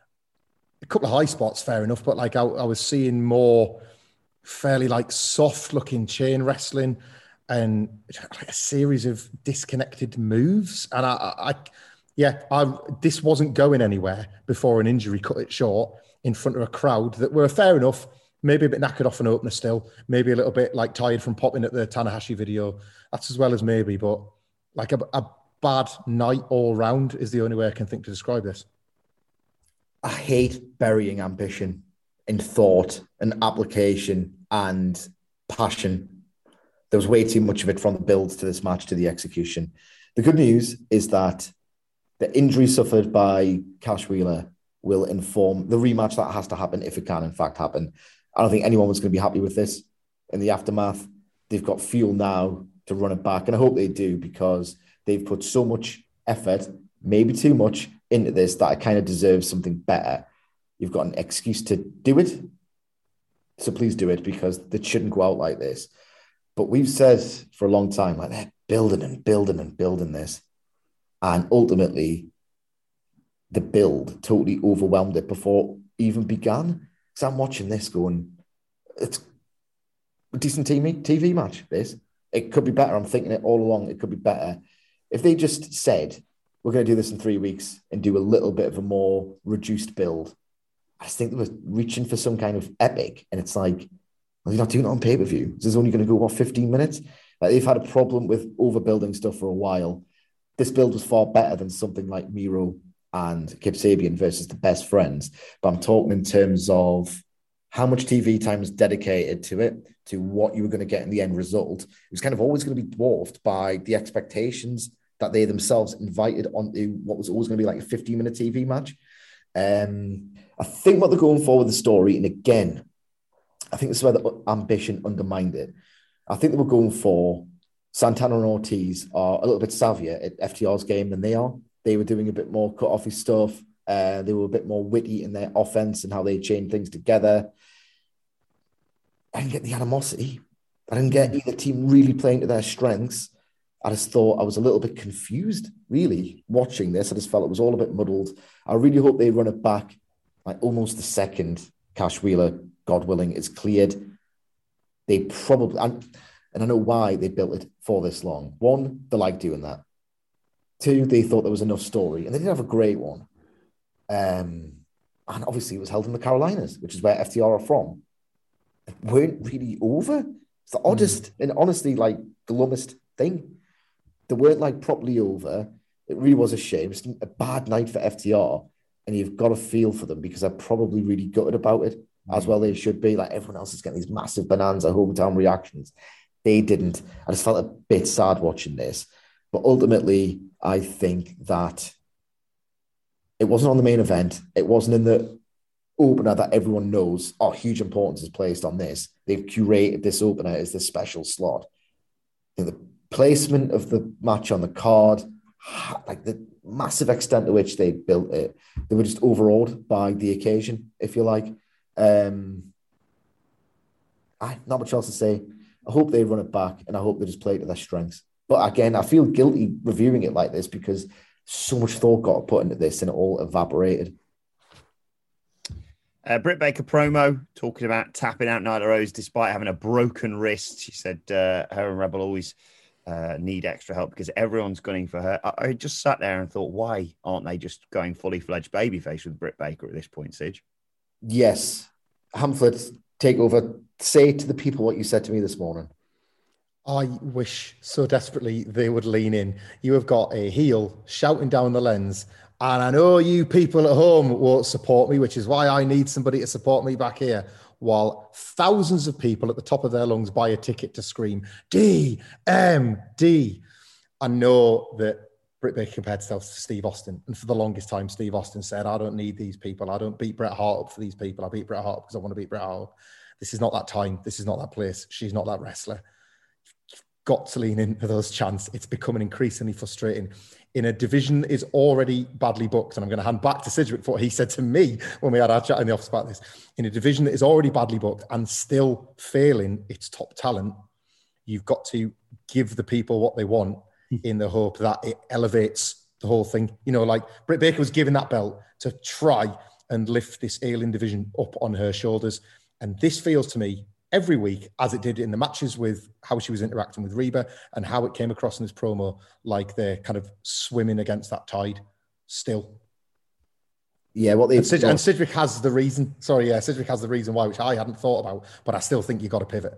A couple of high spots, fair enough, but like I, I was seeing more fairly like soft looking chain wrestling and like a series of disconnected moves. And I, I, I yeah, I, this wasn't going anywhere before an injury cut it short in front of a crowd that were fair enough, maybe a bit knackered off an opener still, maybe a little bit like tired from popping at the Tanahashi video. That's as well as maybe, but like a, a bad night all round is the only way I can think to describe this. I hate burying ambition in thought and application and passion. There was way too much of it from the build to this match to the execution. The good news is that the injury suffered by Cash Wheeler will inform the rematch that has to happen, if it can in fact happen. I don't think anyone was going to be happy with this in the aftermath. They've got fuel now to run it back, and I hope they do, because they've put so much effort, maybe too much, into this that it kind of deserves something better. You've got an excuse to do it, so please do it, because it shouldn't go out like this. But we've said for a long time, like, they're building and building and building this, and ultimately the build totally overwhelmed it before it even began. So I'm watching this going, it's a decent T V, T V match, this. It could be better. I'm thinking it all along. It could be better. If they just said, we're going to do this in three weeks and do a little bit of a more reduced build, I just think they were reaching for some kind of epic. And it's like, well, you're not doing it on pay-per-view. This is only going to go, what, fifteen minutes? Like, they've had a problem with overbuilding stuff for a while. This build was far better than something like Miro and Kip Sabian versus the Best Friends. But I'm talking in terms of how much T V time was dedicated to it, to what you were going to get in the end result. It was kind of always going to be dwarfed by the expectations that they themselves invited onto what was always going to be like a fifteen minute T V match. Um, I think what they're going for with the story, and again, I think this is where the ambition undermined it. I think they were going for Santana and Ortiz are a little bit savvier at F T R's game than they are. They were doing a bit more cut-offy stuff. Uh, they were a bit more witty in their offense and how they chained things together. I didn't get the animosity. I didn't get either team really playing to their strengths. I just thought I was a little bit confused, really, watching this. I just felt it was all a bit muddled. I really hope they run it back like almost the second Cash Wheeler, God willing, is cleared. They probably, and, and I know why they built it for this long. One, they like doing that. Two, they thought there was enough story, and they did have a great one. Um, and obviously it was held in the Carolinas, which is where F T R are from. It weren't really over. It's the oddest mm. and honestly like glummest thing. They weren't like properly over. It really was a shame. It's a bad night for F T R, and you've got to feel for them because they're probably really gutted about it, mm. as well they should be. Like everyone else is getting these massive bonanza hometown reactions. They didn't. I just felt a bit sad watching this. But ultimately, I think that it wasn't on the main event. It wasn't in the opener that everyone knows, oh, huge importance is placed on this. They've curated this opener as this special slot. I think the placement of the match on the card, like the massive extent to which they built it, they were just overawed by the occasion, if you like. Um, I not much else to say. I hope they run it back, and I hope they just play to their strengths. But again, I feel guilty reviewing it like this because so much thought got put into this and it all evaporated. Uh, Britt Baker promo talking about tapping out Nyla Rose despite having a broken wrist. She said uh, her and Rebel always uh, need extra help because everyone's gunning for her. I, I just sat there and thought, why aren't they just going fully fledged babyface with Britt Baker at this point, Sige? Yes. Hamflett, take over. Say to the people what you said to me this morning. I wish so desperately they would lean in. You have got a heel shouting down the lens, and I know you people at home won't support me, which is why I need somebody to support me back here, while thousands of people at the top of their lungs buy a ticket to scream, D M D. I know that Britt Baker compared herself to Steve Austin, and for the longest time, Steve Austin said, I don't need these people. I don't beat Bret Hart up for these people. I beat Bret Hart up because I want to beat Bret Hart up. This is not that time. This is not that place. She's not that wrestler. Got to lean in for those chants. It's becoming increasingly frustrating in a division that is already badly booked. And I'm going to hand back to Sidgwick for what he said to me when we had our chat in the office about this. In a division that is already badly booked and still failing its top talent, you've got to give the people what they want in the hope that it elevates the whole thing. You know, like Britt Baker was given that belt to try and lift this alien division up on her shoulders. And this feels to me every week, as it did in the matches with how she was interacting with Reba and how it came across in this promo, like they're kind of swimming against that tide still. Yeah, what they and, Sid- and Sidgwick has the reason. Sorry, yeah, Sidgwick has the reason why, which I hadn't thought about, but I still think you've got to pivot.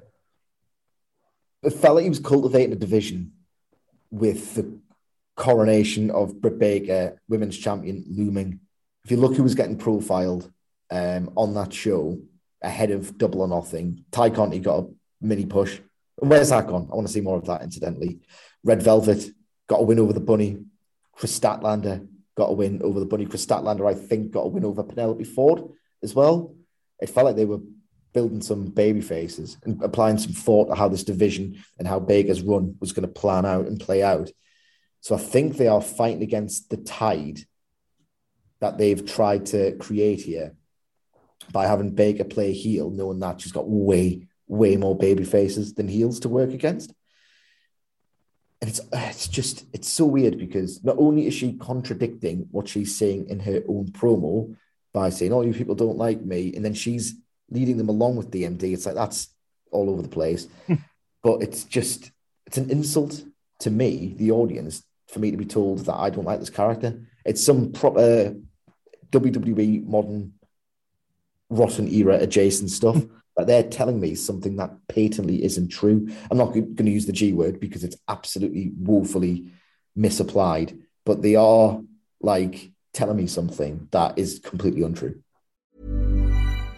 It felt like he was cultivating a division with the coronation of Britt Baker, women's champion, looming. If you look who was getting profiled um, on that show, ahead of Double or Nothing, Ty Conti got a mini push. Where's that gone? I want to see more of that, incidentally. Red Velvet got a win over the Bunny. Chris Statlander got a win over the Bunny. Chris Statlander, I think, got a win over Penelope Ford as well. It felt like they were building some baby faces and applying some thought to how this division and how Baker's run was going to plan out and play out. So I think they are fighting against the tide that they've tried to create here by having Baker play heel, knowing that she's got way, way more baby faces than heels to work against. And it's it's just, it's so weird because not only is she contradicting what she's saying in her own promo by saying, oh, you people don't like me, and then she's leading them along with D M D. It's like, that's all over the place. But it's just, it's an insult to me, the audience, for me to be told that I don't like this character. It's some proper W W E modern rotten era adjacent stuff, but they're telling me something that patently isn't true. I'm not going to use the G word because it's absolutely woefully misapplied, but they are like telling me something that is completely untrue.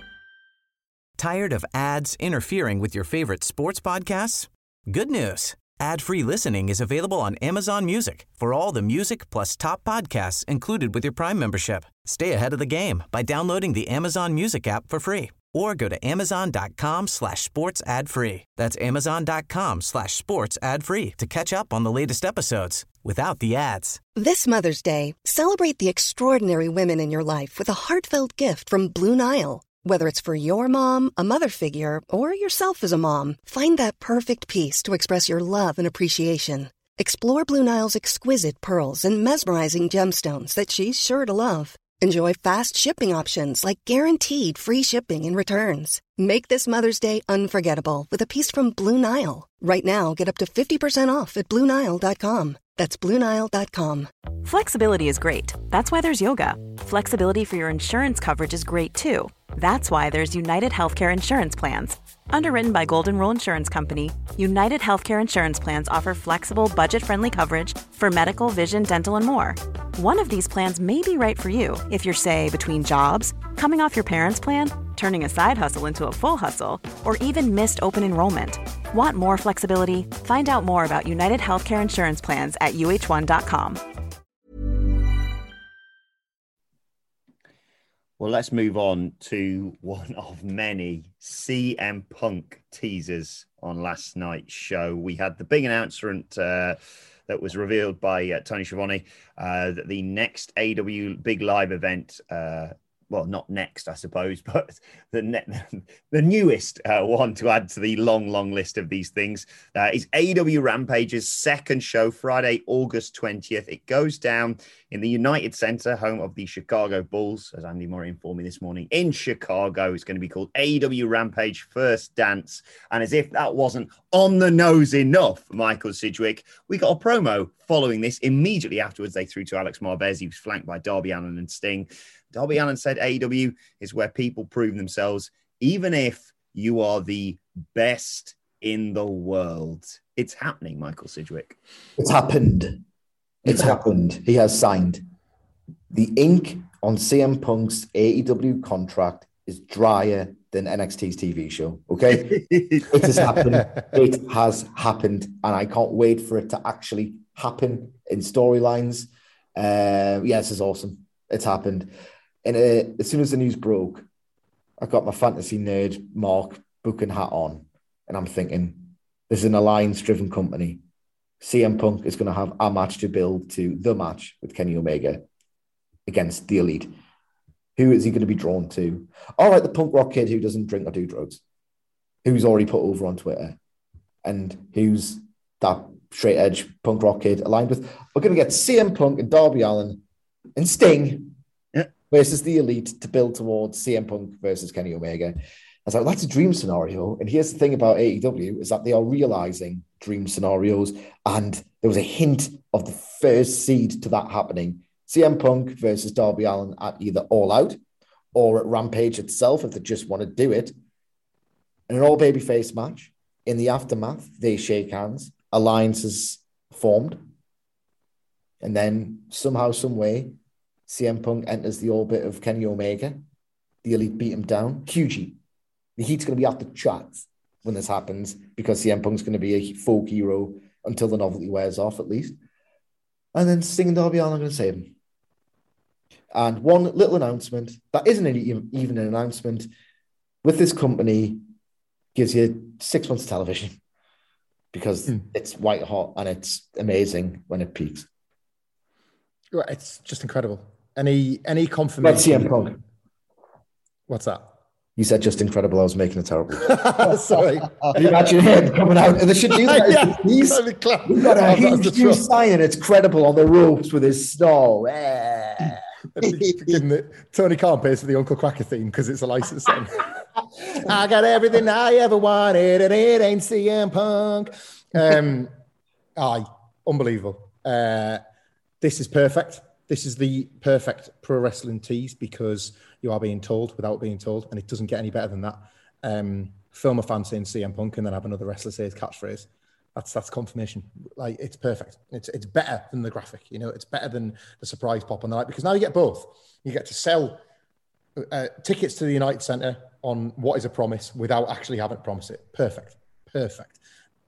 Tired of ads interfering with your favorite sports podcasts? Good news. Ad-free listening is available on Amazon Music for all the music plus top podcasts included with your Prime membership. Stay ahead of the game by downloading the Amazon Music app for free or go to amazon.com slash sports ad free. That's amazon.com slash sports ad free to catch up on the latest episodes without the ads. This Mother's Day, celebrate the extraordinary women in your life with a heartfelt gift from Blue Nile. Whether it's for your mom, a mother figure, or yourself as a mom, find that perfect piece to express your love and appreciation. Explore Blue Nile's exquisite pearls and mesmerizing gemstones that she's sure to love. Enjoy fast shipping options like guaranteed free shipping and returns. Make this Mother's Day unforgettable with a piece from Blue Nile. Right now, get up to fifty percent off at blue nile dot com. That's blue nile dot com. Flexibility is great. That's why there's yoga. Flexibility for your insurance coverage is great too. That's why there's United Healthcare Insurance Plans. Underwritten by Golden Rule Insurance Company, United Healthcare Insurance Plans offer flexible, budget-friendly coverage for medical, vision, dental, and more. One of these plans may be right for you if you're, say, between jobs, coming off your parents' plan, turning a side hustle into a full hustle, or even missed open enrollment. Want more flexibility? Find out more about United Healthcare Insurance Plans at U H one dot com. Well, let's move on to one of many C M Punk teasers on last night's show. We had the big announcement uh, that was revealed by uh, Tony Schiavone uh, that the next A E W big live event, uh, well, not next, I suppose, but the ne- the newest uh, one to add to the long, long list of these things uh, is A E W Rampage's second show, Friday, August twentieth. It goes down in the United Center, home of the Chicago Bulls, as Andy Murray informed me this morning, in Chicago. It's going to be called A E W Rampage First Dance. And as if that wasn't on the nose enough, Michael Sidgwick, we got a promo following this. Immediately afterwards, they threw to Alex Marvez. He was flanked by Darby Allin and Sting. Darby Allin said A E W is where people prove themselves, even if you are the best in the world. It's happening, Michael Sidgwick. It's happened. It's happened. He has signed. The ink on C M Punk's A E W contract is drier than N X T's T V show. Okay? It has happened. It has happened. And I can't wait for it to actually happen in storylines. Uh, yeah, this is awesome. It's happened. And uh, as soon as the news broke, I got my fantasy nerd Mark booking hat on. And I'm thinking, this is an alliance-driven company. C M Punk is going to have a match to build to the match with Kenny Omega against the Elite. Who is he going to be drawn to? All right, the punk rock kid who doesn't drink or do drugs, who's already put over on Twitter, and who's that straight edge punk rock kid aligned with. We're going to get C M Punk and Darby Allin and Sting yeah. versus the Elite to build towards C M Punk versus Kenny Omega. I was like, that's a dream scenario. And here's the thing about A E W is that they are realizing dream scenarios. And there was a hint of the first seed to that happening. C M Punk versus Darby Allin at either All Out or at Rampage itself, if they just want to do it. In an all babyface match. In the aftermath, they shake hands. Alliance is formed. And then somehow, some way, C M Punk enters the orbit of Kenny Omega. The Elite beat him down. Huge heat. The heat's going to be off the charts when this happens because C M Punk's going to be a folk hero until the novelty wears off, at least. And then Sting and Darby Allin are going to save him. And one little announcement that isn't even an announcement with this company gives you six months of television because mm. it's white hot and it's amazing when it peaks. It's just incredible. Any any confirmation? Let's C M Punk. What's that? You said just incredible. I was making a terrible. Sorry. Can you imagine him coming out? And they should do that. yeah, He's, we've got a huge new sign. It's credible on the ropes with his snow. Tony Khan pays for the Uncle Cracker theme because it's a licensed song. I got everything I ever wanted, and it ain't C M Punk. Um, aye, unbelievable. Uh, this is perfect. This is the perfect pro wrestling tease because you are being told without being told, and it doesn't get any better than that. Um, film a fan saying C M Punk and then have another wrestler say his catchphrase. That's that's confirmation. Like, it's perfect. It's it's better than the graphic. You know, it's better than the surprise pop on the night because now you get both. You get to sell uh, tickets to the United Center on what is a promise without actually having to promise it. Perfect, perfect.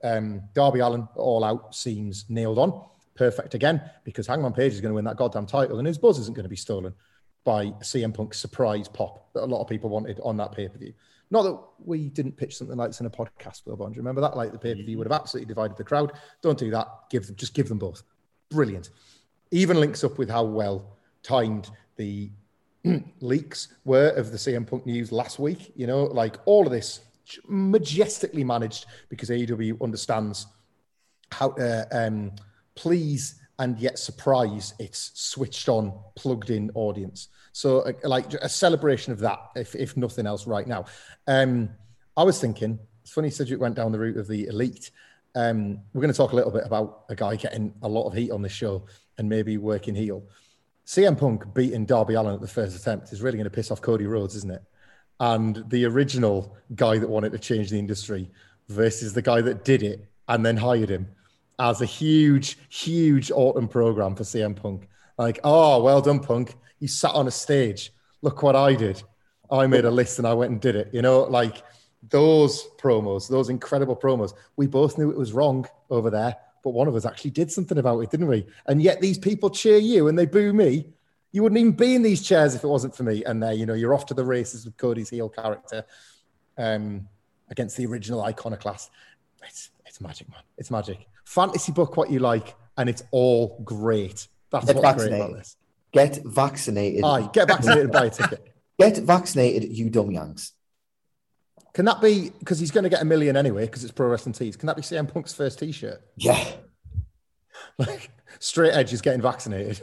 Um, Darby Allin all out seems nailed on. Perfect again, because Hangman Page is going to win that goddamn title and his buzz isn't going to be stolen by C M Punk's surprise pop that a lot of people wanted on that pay-per-view. Not that we didn't pitch something like this in a podcast, Bill Bond. Remember that? Like the pay-per-view would have absolutely divided the crowd. Don't do that. Give them, just give them both. Brilliant. Even links up with how well timed the leaks were of the C M Punk news last week. You know, like all of this majestically managed because A E W understands how to um, please and yet surprise its switched on, plugged in audience. So uh, like a celebration of that, if, if nothing else right now. Um, I was thinking, it's funny Cedric went down the route of the elite. Um, we're going to talk a little bit about a guy getting a lot of heat on this show and maybe working heel. C M Punk beating Darby Allin at the first attempt is really going to piss off Cody Rhodes, isn't it? And the original guy that wanted to change the industry versus the guy that did it and then hired him as a huge, huge autumn program for C M Punk. Like, oh, well done, Punk. You sat on a stage. Look what I did. I made a list and I went and did it. You know, like those promos, those incredible promos. We both knew it was wrong over there, but one of us actually did something about it, didn't we? And yet these people cheer you and they boo me. You wouldn't even be in these chairs if it wasn't for me. And there, you know, you're off to the races with Cody's heel character um, against the original Iconoclast. It's, it's magic, man. It's magic. Fantasy book what you like, and it's all great. That's Get what's vaccinated. great about this. Get vaccinated. Aye, get vaccinated and buy a ticket. Get vaccinated, you dumb yanks. Can that be, because he's going to get a million anyway, because it's Pro Wrestling Tees, can that be C M Punk's first T-shirt? Yeah. Like, straight edge is getting vaccinated.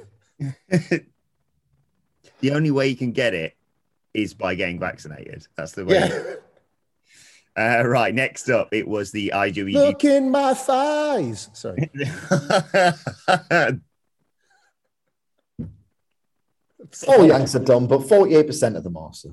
The only way you can get it is by getting vaccinated. That's the way. Yeah. Uh, right, next up, it was the I W G P. Look in my thighs. Sorry. All yanks are dumb, but forty-eight percent of them are. So.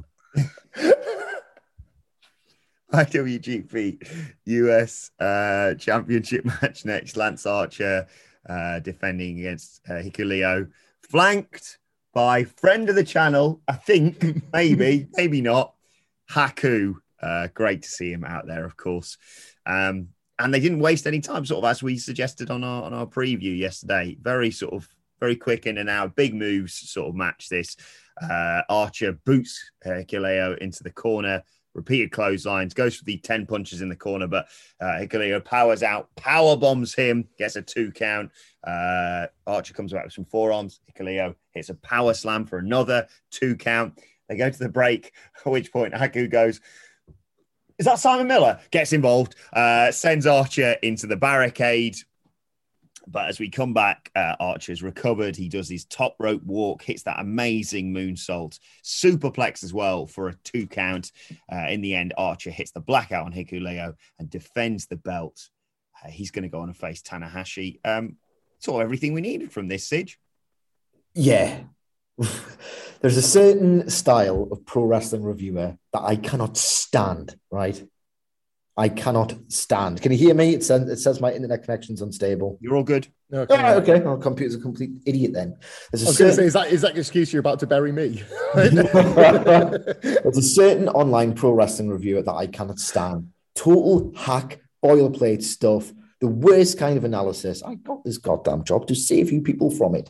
I W G P U S uh, Championship match next. Lance Archer uh, defending against uh, Hikuleo, flanked by friend of the channel, I think, maybe, maybe not, Haku. Uh, great to see him out there, of course. Um, and they didn't waste any time, sort of as we suggested on our on our preview yesterday. Very sort of very quick in and out, big moves sort of match this. Uh, Archer boots uh, Hikuleo into the corner, repeated clotheslines, goes for the ten punches in the corner, but uh, Hikuleo powers out, power bombs him, gets a two count. Uh, Archer comes back with some forearms. Hikuleo hits a power slam for another two count. They go to the break, at which point Haku goes, "Is that Simon Miller?" Gets involved, uh, sends Archer into the barricade. But as we come back, uh, Archer's recovered. He does his top rope walk, hits that amazing moonsault, superplex as well for a two count. Uh, in the end, Archer hits the blackout on Hikuleo and defends the belt. Uh, he's going to go on and face Tanahashi. Um, saw everything we needed from this, Sidge. Yeah. There's a certain style of pro wrestling reviewer that I cannot stand, right? I cannot stand. Can you hear me? It says, it says my internet connection's unstable. You're all good. Okay. All right, okay. Well, computer's a complete idiot then. There's a I was certain... going to say, is that, is that an excuse you're about to bury me? There's a certain online pro wrestling reviewer that I cannot stand. Total hack, boilerplate stuff, the worst kind of analysis. I got this goddamn job to save you people from it.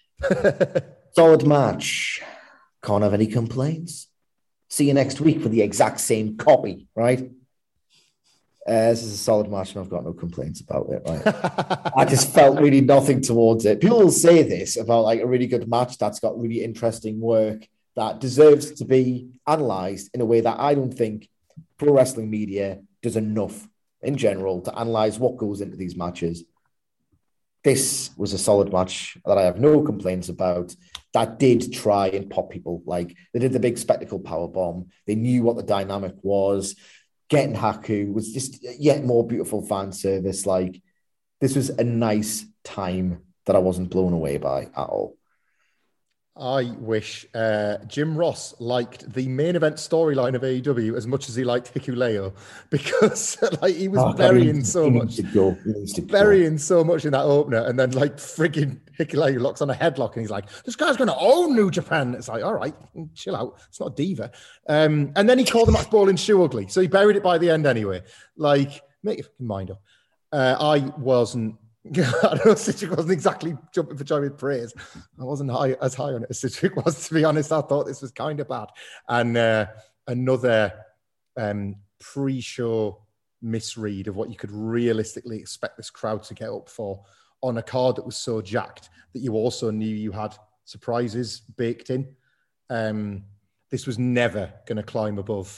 Solid match. Can't have any complaints. See you next week for the exact same copy, right? Uh, this is a solid match and I've got no complaints about it, right? I just felt really nothing towards it. People will say this about like a really good match that's got really interesting work that deserves to be analysed in a way that I don't think pro wrestling media does enough in general to analyse what goes into these matches. This was a solid match that I have no complaints about. That did try and pop people. Like they did the big spectacle power bomb. They knew what the dynamic was. Getting Haku was just yet more beautiful fan service. Like this was a nice time that I wasn't blown away by at all. I wish uh, Jim Ross liked the main event storyline of A E W as much as he liked Hikuleo, because like he was Oh, God, burying he- so he much, needs to go. He needs to go. burying so much in that opener, and then like frigging Hikuleo locks on a headlock, and he's like, "This guy's going to own New Japan." It's like, all right, chill out. It's not Diva. Um, and then he called the match ball and shoe ugly, so he buried it by the end anyway. Like, make your fucking mind up. Uh, I wasn't. I know Sidgwick wasn't exactly jumping for joy with praise. I wasn't high, as high on it as Sidgwick was, to be honest. I thought this was kind of bad. And uh, another um, pre-show misread of what you could realistically expect this crowd to get up for on a card that was so jacked that you also knew you had surprises baked in. Um, this was never going to climb above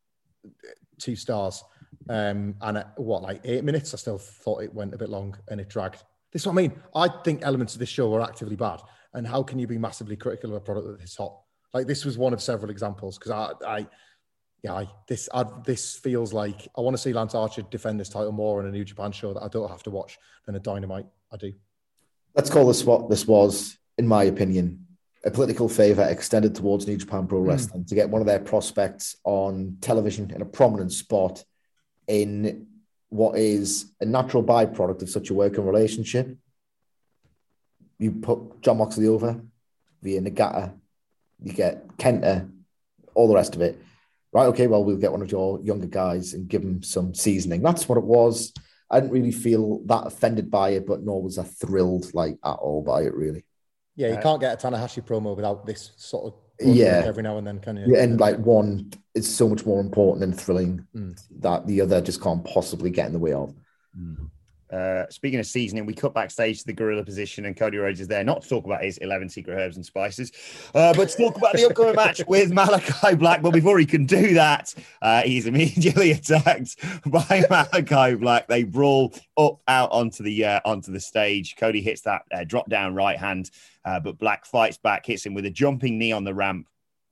two stars. Um, and at what, like eight minutes, I still thought it went a bit long and it dragged. This is what I mean. I think elements of this show were actively bad. And how can you be massively critical of a product that's hot? Like, this was one of several examples, because I, I, yeah, I, this, I, this feels like I want to see Lance Archer defend this title more on a New Japan show that I don't have to watch than a Dynamite. I do. Let's call this what this was, in my opinion, a political favour extended towards New Japan Pro Wrestling mm. to get one of their prospects on television in a prominent spot in what is a natural byproduct of such a working relationship. You put Jon Moxley over via Nagata, you get Kenta, all the rest of it. Right, okay, well, we'll get one of your younger guys and give them some seasoning. That's what it was. I didn't really feel that offended by it, but nor was I thrilled like at all by it, really. Yeah, you uh, can't get a Tanahashi promo without this sort of yeah every now and then, can you? Yeah, and like one is so much more important and thrilling mm. that the other just can't possibly get in the way of. Mm. Uh, speaking of seasoning, we cut backstage to the gorilla position, and Cody Rhodes is there, not to talk about his eleven secret herbs and spices, uh, but to talk about the upcoming match with Malachi Black. But before he can do that, uh, he's immediately attacked by Malachi Black. They brawl up out onto the uh, onto the stage. Cody hits that uh, drop down right hand, uh, but Black fights back, hits him with a jumping knee on the ramp.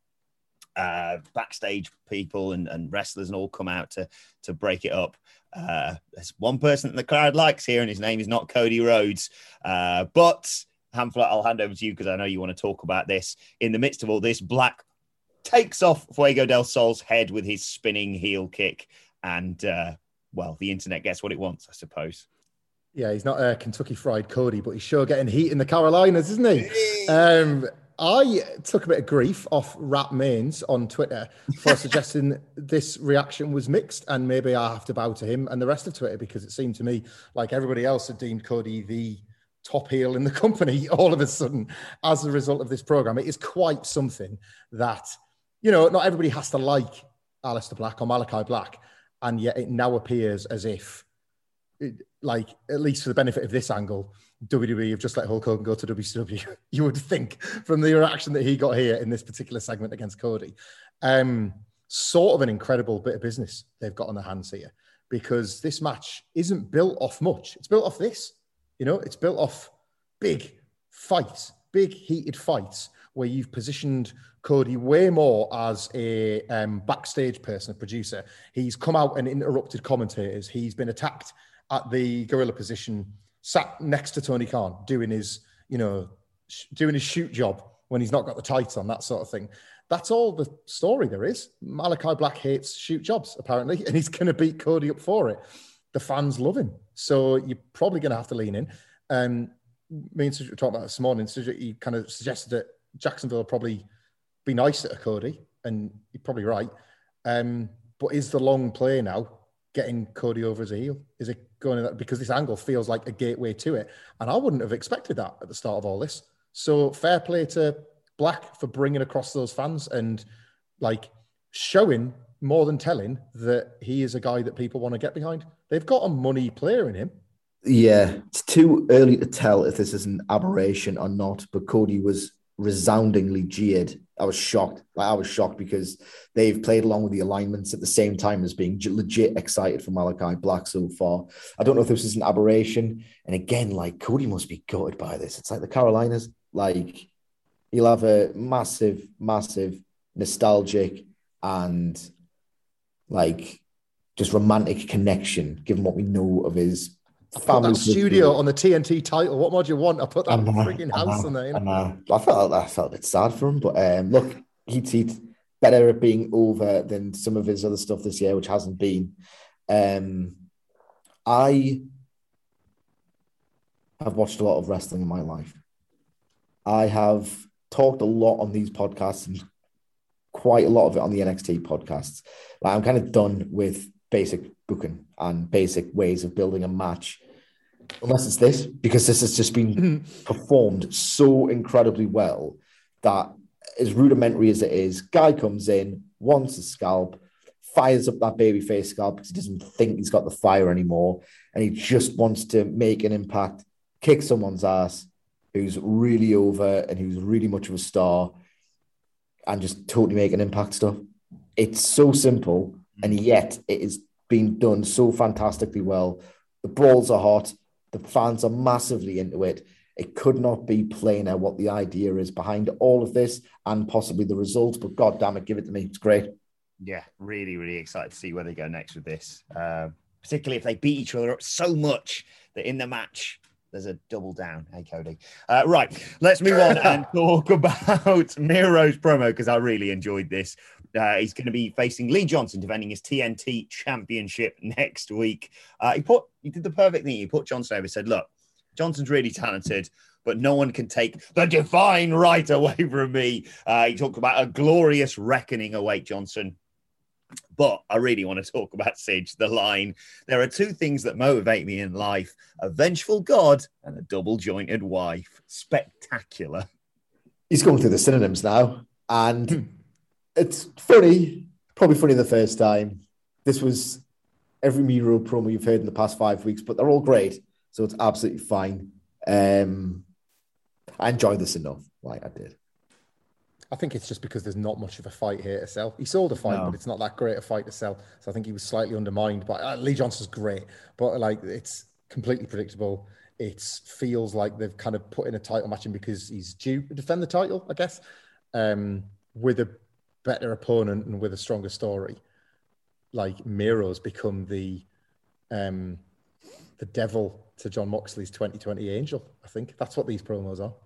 Uh, backstage people and, and wrestlers and all come out to to break it up. Uh, there's one person that the crowd likes here, and his name is not Cody Rhodes. Uh, but Hamflet, I'll hand over to you because I know you want to talk about this. In the midst of all this, Black takes off Fuego del Sol's head with his spinning heel kick, and uh, well, the internet gets what it wants, I suppose. Yeah, he's not a Kentucky Fried Cody, but he's sure getting heat in the Carolinas, isn't he? Um, I took a bit of grief off Rat Mains on Twitter for suggesting this reaction was mixed, and maybe I have to bow to him and the rest of Twitter, because it seemed to me like everybody else had deemed Cody the top heel in the company all of a sudden as a result of this program. It is quite something that, you know, not everybody has to like Aleister Black or Malachi Black, and yet it now appears as if, like, at least for the benefit of this angle, W W E have just let Hulk Hogan go to W C W. You would think, from the reaction that he got here in this particular segment against Cody. Um, sort of an incredible bit of business they've got on their hands here, because this match isn't built off much. It's built off this. You know, it's built off big fights, big heated fights, where you've positioned Cody way more as a um, backstage person, a producer. He's come out and interrupted commentators. He's been attacked at the gorilla position, sat next to Tony Khan, doing his, you know, sh- doing his shoot job when he's not got the tights on, that sort of thing. That's all the story there is. Malachi Black hates shoot jobs, apparently, and he's going to beat Cody up for it. The fans love him. So you're probably going to have to lean in. Um, me and Cedric were talking about this morning. Cedric, he kind of suggested that Jacksonville will probably be nice to Cody, and you're probably right. Um, but is the long play now getting Cody over as a heel? Is it going to that? Because this angle feels like a gateway to it. And I wouldn't have expected that at the start of all this. So fair play to Black for bringing across those fans and like showing more than telling that he is a guy that people want to get behind. They've got a money player in him. Yeah, it's too early to tell if this is an aberration or not, but Cody was resoundingly jeered. I was shocked. Like, I was shocked because they've played along with the alignments at the same time as being legit excited for Malachi Black so far. I don't know if this is an aberration. And again, like, Cody must be gutted by this. It's like the Carolinas. Like, he'll have a massive, massive nostalgic and like just romantic connection, given what we know of his family. That studio on the T N T title. What more do you want? I put that know, freaking house know, on there. You know? I know. I felt I felt a bit sad for him, but um, look, he's, he's better at being over than some of his other stuff this year, which hasn't been. Um, I have watched a lot of wrestling in my life. I have talked a lot on these podcasts and quite a lot of it on the N X T podcasts. Like, I'm kind of done with basic booking and basic ways of building a match, unless it's this, because this has just been performed so incredibly well that, as rudimentary as it is, guy comes in, wants a scalp, fires up that babyface scalp because he doesn't think he's got the fire anymore, and he just wants to make an impact, kick someone's ass who's really over and who's really much of a star, and just totally make an impact stuff. It's so simple, and yet it is being done so fantastically well. The brawls are hot. The fans are massively into it. It could not be plainer what the idea is behind all of this and possibly the results, but God damn it, give it to me. It's great. Yeah, really, really excited to see where they go next with this. Uh, particularly if they beat each other up so much that in the match, there's a double down. Hey, Cody. Uh, right, let's move on and talk about Miro's promo, because I really enjoyed this. Uh, he's going to be facing Lee Johnson, defending his T N T championship next week. Uh, he put he did the perfect thing. He put Johnson over, said, look, Johnson's really talented, but no one can take the divine right away from me. Uh, he talked about a glorious reckoning await Johnson. But I really want to talk about Sidge, the line. There are two things that motivate me in life: a vengeful God and a double-jointed wife. Spectacular. He's going through the synonyms now, and it's funny, probably funny the first time. This was every Miro promo you've heard in the past five weeks, but they're all great, so it's absolutely fine. Um, I enjoyed this enough. Like I did. I think it's just because there's not much of a fight here to sell. He sold a fight, no. but it's not that great a fight to sell. So I think he was slightly undermined. But uh, Lee Johnson's great, but like it's completely predictable. It feels like they've kind of put in a title match in because he's due to defend the title, I guess, um, with a better opponent and with a stronger story. Like Miro's become the um, the devil to John Moxley's twenty twenty Angel. I think that's what these promos are.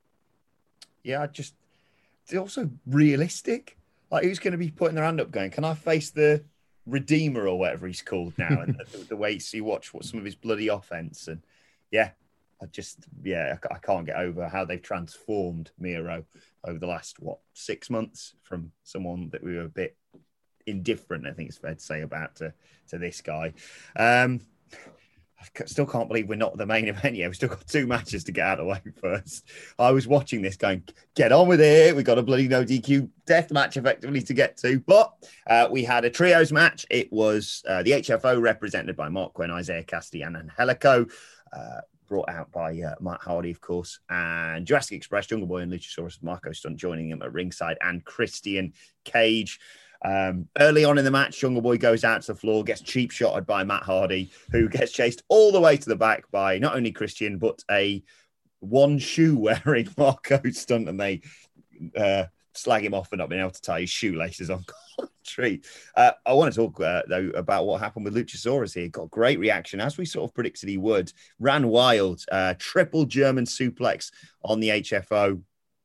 Yeah, I just. It's also realistic. Like, who's going to be putting their hand up going, can I face the Redeemer or whatever he's called now? And the, the way you watch what some of his bloody offense. And yeah, I just, yeah, I, I can't get over how they've transformed Miro over the last, what, six months from someone that we were a bit indifferent, I think it's fair to say, about to, to this guy. Um, I still can't believe we're not the main event yet. We've still got two matches to get out of the way first. I was watching this going, get on with it. We've got a bloody no D Q death match effectively to get to. But uh, we had a trios match. It was uh, the H F O represented by Mark Quinn, Isaiah Cassidy, and Angelico. Uh, brought out by uh, Matt Hardy, of course. And Jurassic Express, Jungle Boy and Luchasaurus Marco Stunt joining him at ringside. And Christian Cage. Um, early on in the match, Jungle Boy goes out to the floor, gets cheap shotted by Matt Hardy, who gets chased all the way to the back by not only Christian, but a one shoe wearing Marco Stunt, and they uh, slag him off for not being able to tie his shoelaces on commentary. Uh, I want to talk, uh, though, about what happened with Luchasaurus here. Got great reaction, as we sort of predicted he would. Ran wild, uh, triple German suplex on the H F O.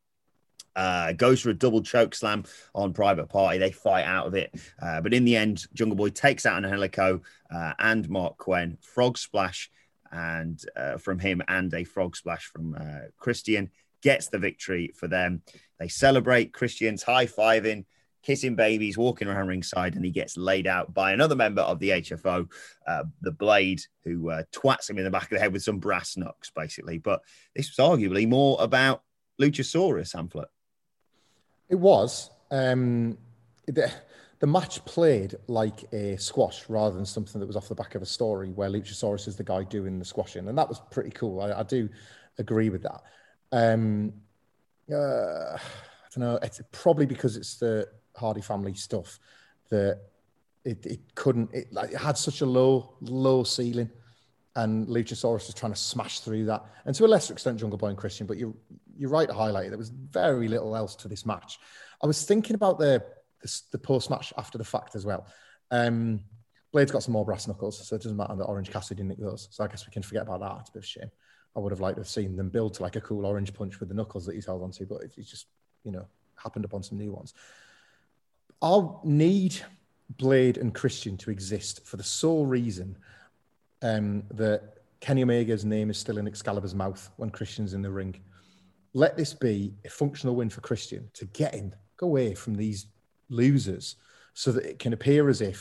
Uh, goes for a double choke slam on Private Party. They fight out of it. Uh, but in the end, Jungle Boy takes out Angelico uh, and Mark Quinn. Frog splash and uh, from him and a frog splash from uh, Christian gets the victory for them. They celebrate. Christian's high-fiving, kissing babies, walking around ringside, and he gets laid out by another member of the H F O, uh, the Blade, who uh, twats him in the back of the head with some brass knucks, basically. But this was arguably more about Luchasaurus, Hamlet. It was. Um, the, the match played like a squash rather than something that was off the back of a story where Luchasaurus is the guy doing the squashing. And that was pretty cool. I, I do agree with that. Um, uh, I don't know. It's probably because it's the Hardy family stuff that it, it couldn't, it, like, it had such a low, low ceiling. And Luchasaurus was trying to smash through that. And to a lesser extent, Jungle Boy and Christian, but you're, you're right to highlight it. There was very little else to this match. I was thinking about the the, the post-match after the fact as well. Um, Blade's got some more brass knuckles, so it doesn't matter that Orange Cassidy didn't nick those. So I guess we can forget about that. It's a bit of a shame. I would have liked to have seen them build to like a cool orange punch with the knuckles that he's held onto, but it, it just, you know, happened upon some new ones. I'll need Blade and Christian to exist for the sole reason Um, that Kenny Omega's name is still in Excalibur's mouth when Christian's in the ring. Let this be a functional win for Christian to get him, go away from these losers so that it can appear as if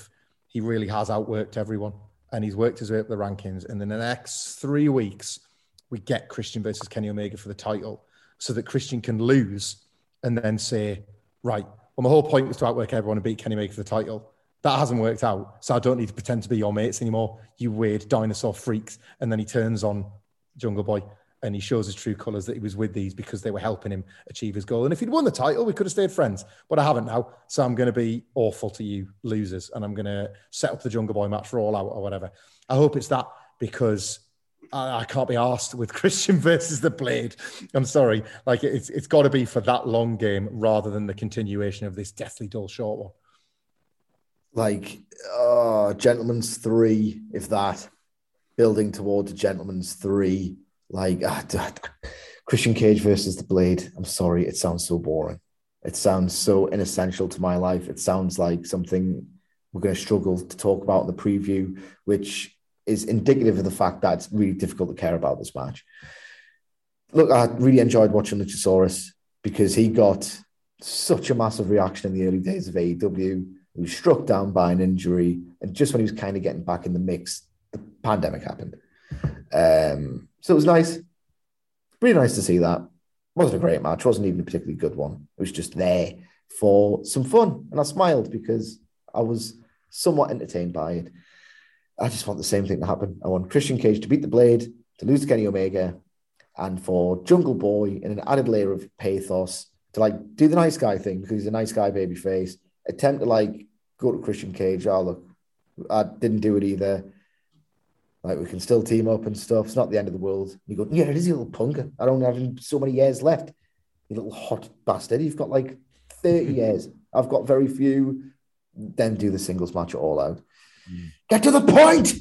he really has outworked everyone, and he's worked his way up the rankings. And in the next three weeks, we get Christian versus Kenny Omega for the title, so that Christian can lose and then say, right, well, my whole point was to outwork everyone and beat Kenny Omega for the title. That hasn't worked out, so I don't need to pretend to be your mates anymore, you weird dinosaur freaks. And then he turns on Jungle Boy and he shows his true colours, that he was with these because they were helping him achieve his goal. And if he'd won the title, we could have stayed friends, but I haven't now. So I'm going to be awful to you losers, and I'm going to set up the Jungle Boy match for All Out or whatever. I hope it's that, because I, I can't be arsed with Christian versus the Blade. I'm sorry. Like, it's it's got to be for that long game rather than the continuation of this deathly dull short one. Like, uh, Gentleman's three, if that, building towards a Gentleman's three. Like, uh, Christian Cage versus the Blade. I'm sorry, it sounds so boring. It sounds so inessential to my life. It sounds like something we're going to struggle to talk about in the preview, which is indicative of the fact that it's really difficult to care about this match. Look, I really enjoyed watching Luchasaurus because he got such a massive reaction in the early days of A E W. He was struck down by an injury, and just when he was kind of getting back in the mix, the pandemic happened. Um, so it was nice. Really nice to see that. Wasn't a great match. Wasn't even a particularly good one. It was just there for some fun. And I smiled because I was somewhat entertained by it. I just want the same thing to happen. I want Christian Cage to beat the Blade, to lose to Kenny Omega, and for Jungle Boy, in an added layer of pathos, to like do the nice guy thing because he's a nice guy babyface, attempt to like go to Christian Cage. Oh, look, I didn't do it either. Like, we can still team up and stuff. It's not the end of the world. You go, yeah, it is, you little punker. I don't have so many years left. You little hot bastard. You've got like thirty years. I've got very few. Then do the singles match All Out. Mm. Get to the point!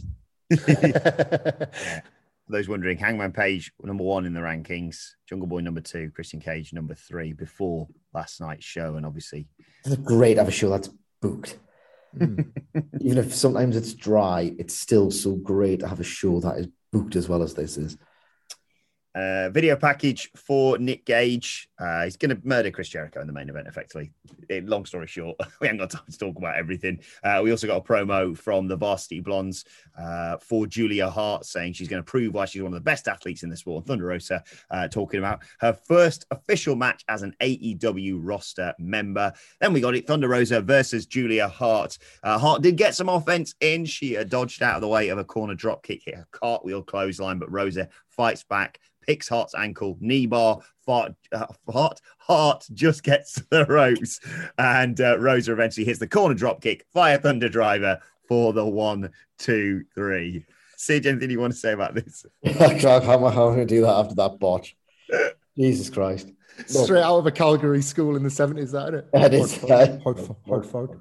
For those wondering, Hangman Page, number one in the rankings. Jungle Boy, number two. Christian Cage, number three, before last night's show. And obviously... It's great to have a show that's booked. Mm. Even if sometimes it's dry, it's still so great to have a show that is booked as well as this is. Uh, video package for Nick Gage. Uh, he's going to murder Chris Jericho in the main event, effectively. It, long story short, we haven't got time to talk about everything. Uh, we also got a promo from the Varsity Blondes uh, for Julia Hart, saying she's going to prove why she's one of the best athletes in the sport. Thunder Rosa uh, talking about her first official match as an A E W roster member. Then we got it, Thunder Rosa versus Julia Hart. Uh, Hart did get some offense in. She uh, dodged out of the way of a corner drop kick, hit a cartwheel clothesline, but Rosa fights back, picks Hart's ankle, knee bar, Hart, uh, Hart, Hart just gets to the ropes, and uh, Rosa eventually hits the corner drop kick, Fire Thunder Driver for the one, two, three. Sid, anything you want to say about this? I can't, how am I going to do that after that botch? Jesus Christ. Look. Straight out of a Calgary school in the seventies, that isn't it? That is. Hard folk.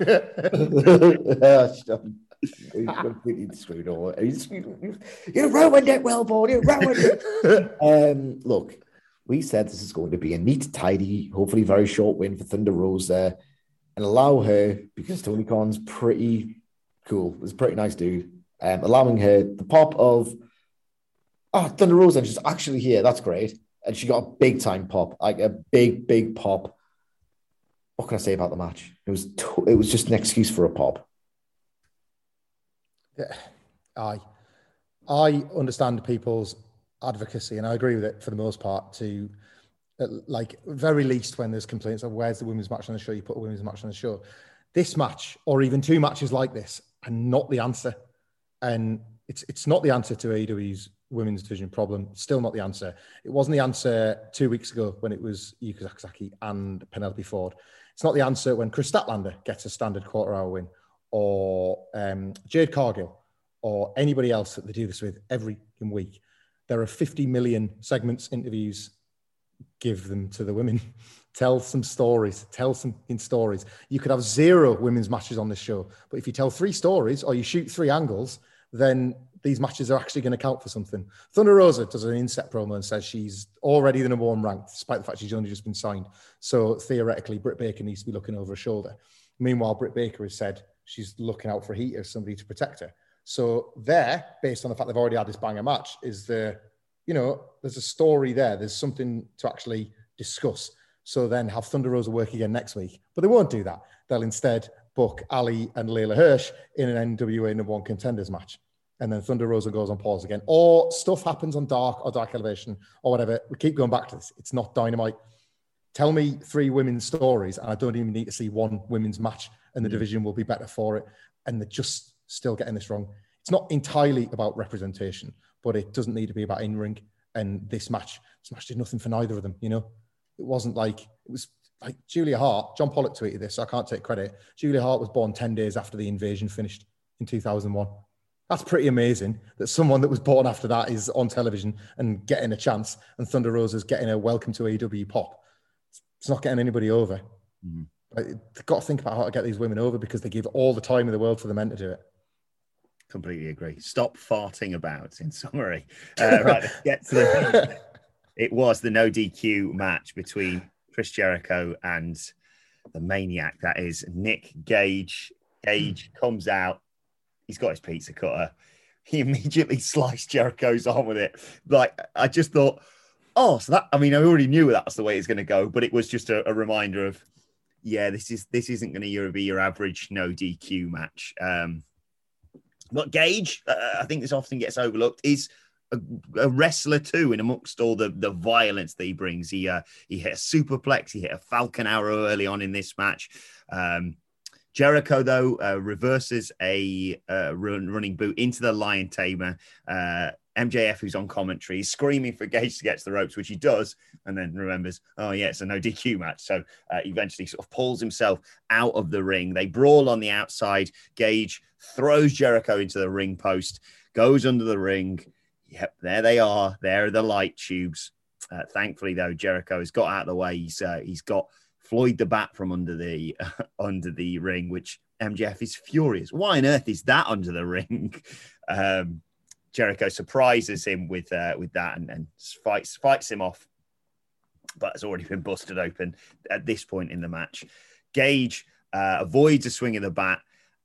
He's completely screwed over. You ruined it, Wellborn. You ruined it. um, look, we said this is going to be a neat, tidy, hopefully very short win for Thunder Rosa, and allow her, because Tony Khan's pretty cool. He's a pretty nice dude. Um, allowing her the pop of, oh, Thunder Rosa, and she's actually here. That's great. And she got a big time pop, like a big, big pop. What can I say about the match? It was to- it was just an excuse for a pop. Yeah, I, I understand people's advocacy, and I agree with it for the most part. To uh, like, very least when there's complaints of where's the women's match on the show, you put a women's match on the show. This match, or even two matches like this, are not the answer, and it's it's not the answer to A E W's women's division problem. It's still not the answer. It wasn't the answer two weeks ago when it was Yuka Sakazaki and Penelope Ford. It's not the answer when Chris Statlander gets a standard quarter-hour win, or um, Jade Cargill, or anybody else that they do this with every week. There are fifty million segments, interviews. Give them to the women. Tell some stories. Tell some stories. You could have zero women's matches on this show, but if you tell three stories or you shoot three angles, then these matches are actually going to count for something. Thunder Rosa does an inset promo and says she's already the number one ranked, despite the fact she's only just been signed. So theoretically, Britt Baker needs to be looking over her shoulder. Meanwhile, Britt Baker has said she's looking out for heat as somebody to protect her. So there, based on the fact they've already had this banger match, is the, you know, there's a story there. There's something to actually discuss. So then have Thunder Rosa work again next week. But they won't do that. They'll instead book Ali and Layla Hirsch in an N W A number one contenders match. And then Thunder Rosa goes on pause again. Or stuff happens on Dark or Dark Elevation or whatever. We keep going back to this. It's not Dynamite. Tell me three women's stories and I don't even need to see one women's match and the division will be better for it. And they're just still getting this wrong. It's not entirely about representation, but it doesn't need to be about in-ring. And this match, this match did nothing for neither of them, you know? It wasn't like, it was like Julia Hart, John Pollock tweeted this, so I can't take credit. Julia Hart was born ten days after the invasion finished in two thousand one. That's pretty amazing that someone that was born after that is on television and getting a chance, and Thunder Rosa's getting a welcome to A E W pop. It's not getting anybody over. Mm-hmm. They've got to think about how to get these women over because they give all the time in the world for the men to do it. Completely agree. Stop farting about, in summary. Uh, right, let's get to the... It was the no D Q match between Chris Jericho and the Maniac. That is Nick Gage. Gage comes out. He's got his pizza cutter. He immediately sliced Jericho's arm with it. Like, I just thought, oh, so that, I mean, I already knew that was the way it's going to go, but it was just a, a reminder of, yeah, this is this isn't going to be your average no D Q match. Um, but Gage, uh, I think this often gets overlooked, is a, a wrestler too, in amongst all the, the violence that he brings. He uh, he hit a superplex, he hit a Falcon Arrow early on in this match. Um, Jericho, though, uh, reverses a uh, run, running boot into the Lion Tamer. Uh, M J F, who's on commentary, is screaming for Gage to get to the ropes, which he does, and then remembers, oh, yeah, it's a no D Q match. So uh, eventually sort of pulls himself out of the ring. They brawl on the outside. Gage throws Jericho into the ring post, goes under the ring. Yep, there they are. There are the light tubes. Uh, thankfully, though, Jericho has got out of the way. He's uh, he's got Floyd the Bat from under the uh, under the ring, which M J F is furious. Why on earth is that under the ring? Um, Jericho surprises him with uh, with that and, and fights fights him off, but has already been busted open at this point in the match. Gage uh, avoids a swing of the bat,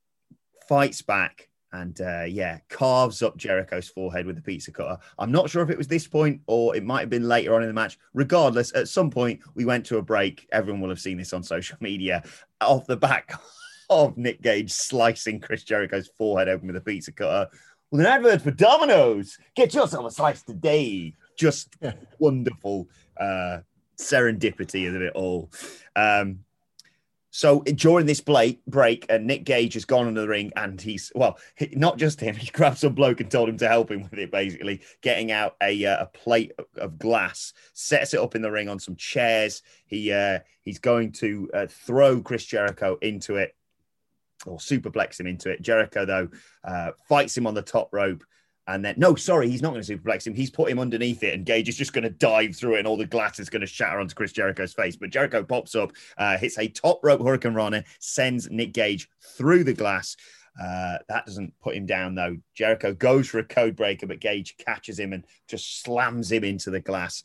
fights back, and uh, yeah, carves up Jericho's forehead with a pizza cutter. I'm not sure if it was this point or it might have been later on in the match. Regardless, at some point we went to a break. Everyone will have seen this on social media. Off the back of Nick Gage slicing Chris Jericho's forehead open with a pizza cutter. With an advert for Domino's. Get yourself a slice today. Just wonderful uh, serendipity of it all. Um, so during this break, break, uh, Nick Gage has gone under the ring and he's, well, he, not just him, he grabbed some bloke and told him to help him with it, basically, getting out a, uh, a plate of, of glass, sets it up in the ring on some chairs. He uh, He's going to uh, throw Chris Jericho into it, or superplex him into it. Jericho, though, uh, fights him on the top rope. And then, no, sorry, he's not going to superplex him. He's put him underneath it, and Gage is just going to dive through it, and all the glass is going to shatter onto Chris Jericho's face. But Jericho pops up, uh, hits a top rope Hurricane Rana, sends Nick Gage through the glass. Uh, that doesn't put him down, though. Jericho goes for a code breaker, but Gage catches him and just slams him into the glass.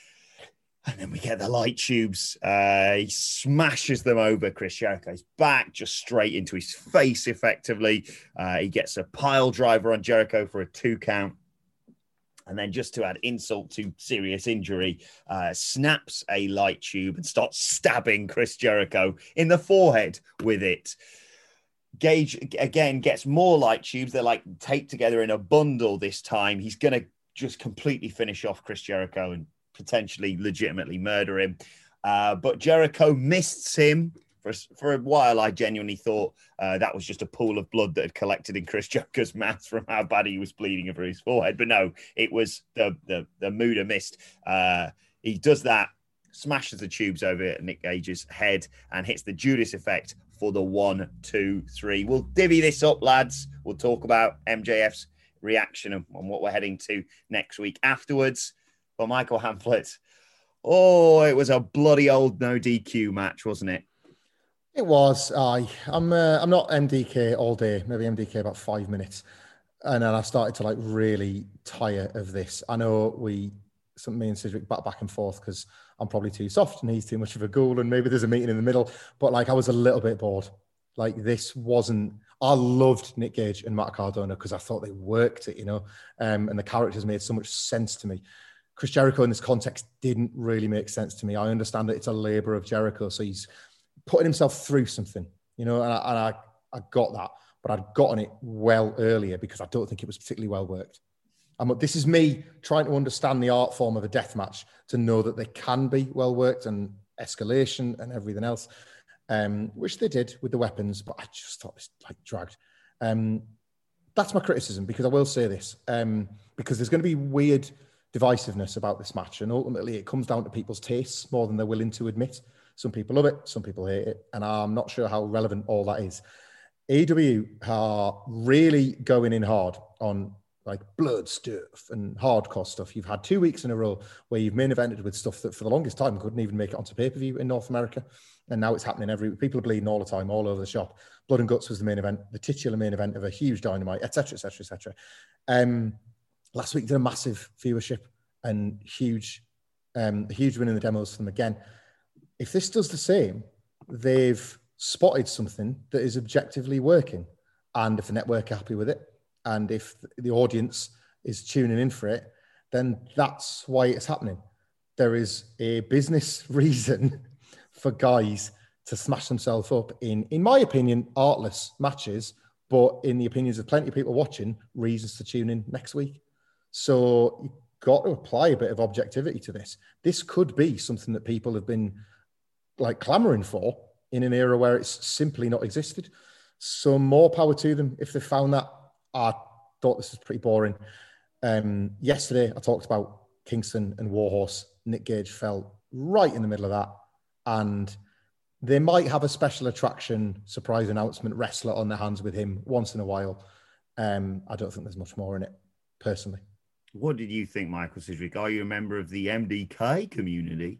And then we get the light tubes. Uh, he smashes them over Chris Jericho's back, just straight into his face, effectively. Uh, he gets a pile driver on Jericho for a two count. And then, just to add insult to serious injury, uh, snaps a light tube and starts stabbing Chris Jericho in the forehead with it. Gage, again, gets more light tubes. They're like taped together in a bundle this time. He's going to just completely finish off Chris Jericho and potentially legitimately murder him. Uh, but Jericho mists him. For, for a while, I genuinely thought uh, that was just a pool of blood that had collected in Chris Jericho's mouth from how bad he was bleeding over his forehead. But no, it was the the, the Muda mist. Uh, he does that, smashes the tubes over Nick Gage's head and hits the Judas effect for the one, two, three. We'll divvy this up, lads. We'll talk about M J F's reaction and what we're heading to next week afterwards. But Michael Hamflett, oh, it was a bloody old no D Q match, wasn't it? It was. I, I'm uh, I'm not M D K all day, maybe M D K about five minutes. And then I started to like really tire of this. I know we, some me and Cedric back back and forth because I'm probably too soft and he's too much of a ghoul and maybe there's a meeting in the middle. But like I was a little bit bored. Like this wasn't, I loved Nick Gage and Matt Cardona because I thought they worked it, you know, um, and the characters made so much sense to me. Chris Jericho in this context didn't really make sense to me. I understand that it's a labor of Jericho, so he's putting himself through something. you know, and I, and I, I got that, but I'd gotten it well earlier because I don't think it was particularly well worked. And this is me trying to understand the art form of a death match to know that they can be well worked and escalation and everything else, um, which they did with the weapons, but I just thought it was like dragged. Um, that's my criticism, because I will say this, um, because there's going to be weird divisiveness about this match, and ultimately it comes down to people's tastes more than they're willing to admit. Some people love it, some people hate it, and I'm not sure how relevant all that is. A E W are really going in hard on like blood stuff and hardcore stuff. You've had two weeks in a row where you've main evented with stuff that for the longest time couldn't even make it onto pay-per-view in North America. And now it's happening every week. People are bleeding all the time, all over the shop. Blood and Guts was the main event, the titular main event of a huge Dynamite, et cetera, et cetera, et cetera. Um, last week did a massive viewership and huge, um, huge win in the demos for them again. If this does the same, they've spotted something that is objectively working. And if the network are happy with it, and if the audience is tuning in for it, then that's why it's happening. There is a business reason for guys to smash themselves up in, in my opinion, artless matches, but in the opinions of plenty of people watching, reasons to tune in next week. So you've got to apply a bit of objectivity to this. This could be something that people have been like clamoring for in an era where it's simply not existed. So more power to them if they found that. I thought this was pretty boring. Um, yesterday, I talked about Kingston and Warhorse. Nick Gage fell right in the middle of that. And they might have a special attraction, surprise announcement wrestler on their hands with him once in a while. Um, I don't think there's much more in it, personally. What did you think, Michael Sidgwick? Are you a member of the M D K community?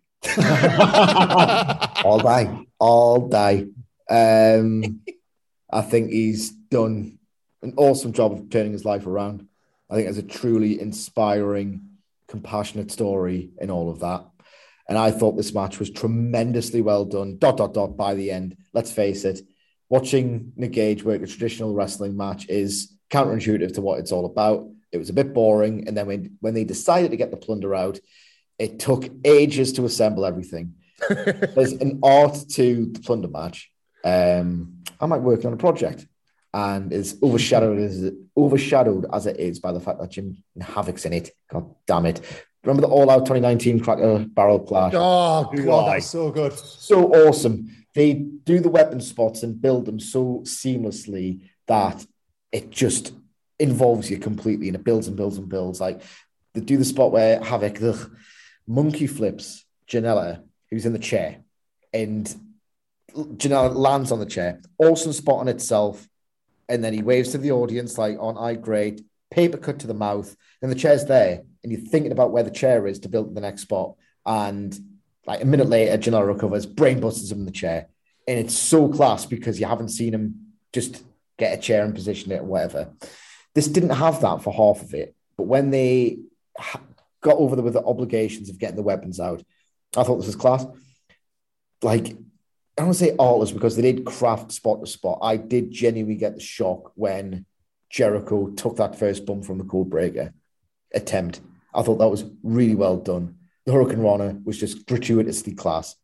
all day, all day. Um, I think he's done an awesome job of turning his life around. I think it's a truly inspiring, compassionate story in all of that. And I thought this match was tremendously well done, dot, dot, dot, by the end. Let's face it, watching Nick Gage work a traditional wrestling match is counterintuitive to what it's all about. It was a bit boring. And then when, when they decided to get the plunder out, it took ages to assemble everything. There's an art to the plunder match. Um, I might work on a project. And is overshadowed as overshadowed as it is by the fact that Jim Havoc's in it. God damn it! Remember the All Out twenty nineteen Cracker Barrel Clash? Oh God, that's so good, so awesome. They do the weapon spots and build them so seamlessly that it just involves you completely, and it builds and builds and builds. Like they do the spot where Havoc the monkey flips Janela, who's in the chair, and Janela lands on the chair. Awesome spot on itself. And then he waves to the audience like on I great, paper cut to the mouth, and the chair's there. And you're thinking about where the chair is to build the next spot. And like a minute later, Janela recovers, brain busters him in the chair. And it's so class because you haven't seen him just get a chair and position it or whatever. This didn't have that for half of it. But when they got over the, with the obligations of getting the weapons out, I thought this was class. Like, I don't want to say artless because they did craft spot to spot. I did genuinely get the shock when Jericho took that first bump from the code breaker attempt. I thought that was really well done. The Hurricane Rana was just gratuitously class.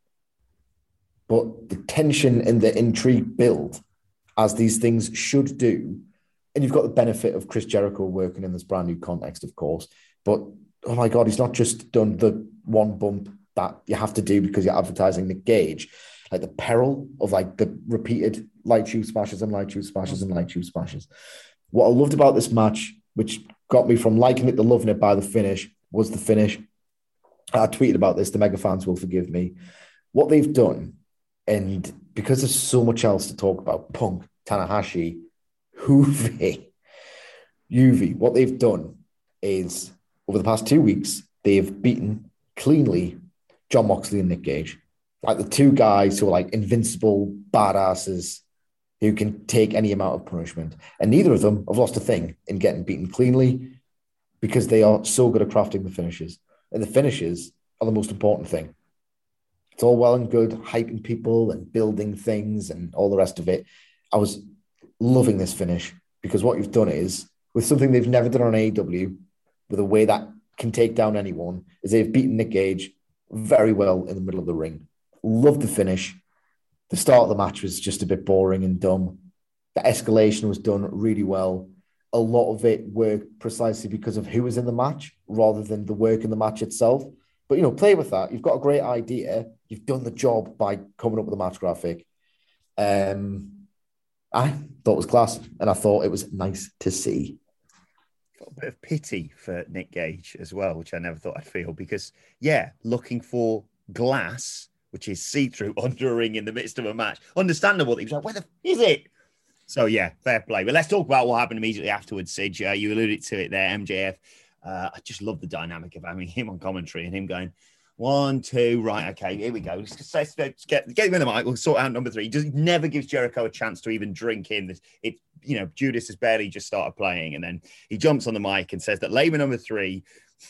But the tension and the intrigue build as these things should do. And you've got the benefit of Chris Jericho working in this brand new context, of course. But, oh my God, he's not just done the one bump that you have to do because you're advertising Nick Gage. Like the peril of like the repeated light tube smashes and light tube smashes and light tube smashes. What I loved about this match, which got me from liking it to loving it by the finish, was the finish. I tweeted about this. The mega fans will forgive me. What they've done, and because there's so much else to talk about, Punk, Tanahashi, Juvi, Juvi, what they've done is over the past two weeks, they've beaten cleanly Jon Moxley and Nick Gage. Like the two guys who are like invincible badasses who can take any amount of punishment. And neither of them have lost a thing in getting beaten cleanly because they are so good at crafting the finishes. And the finishes are the most important thing. It's all well and good hyping people and building things and all the rest of it. I was loving this finish because what you've done is, with something they've never done on A E W, with a way that can take down anyone, is they've beaten Nick Gage very well in the middle of the ring. Love the finish. The start of the match was just a bit boring and dumb. The escalation was done really well. A lot of it worked precisely because of who was in the match rather than the work in the match itself. But, you know, play with that. You've got a great idea. You've done the job by coming up with a match graphic. Um, I thought it was class, and I thought it was nice to see. Got a bit of pity for Nick Gage as well, which I never thought I'd feel, because, yeah, looking for glass, which is see-through under a ring in the midst of a match. Understandable. He was like, where the f- is it? So, yeah, fair play. But let's talk about what happened immediately afterwards, Sidge. Uh, you alluded to it there, M J F. Uh, I just love the dynamic of having him on commentary and him going, one, two, right, okay, here we go. Let's, let's, let's get, get him in the mic. We'll sort out number three. He just never gives Jericho a chance to even drink in. This, it, you know, Judas has barely just started playing. And then he jumps on the mic and says that labor number three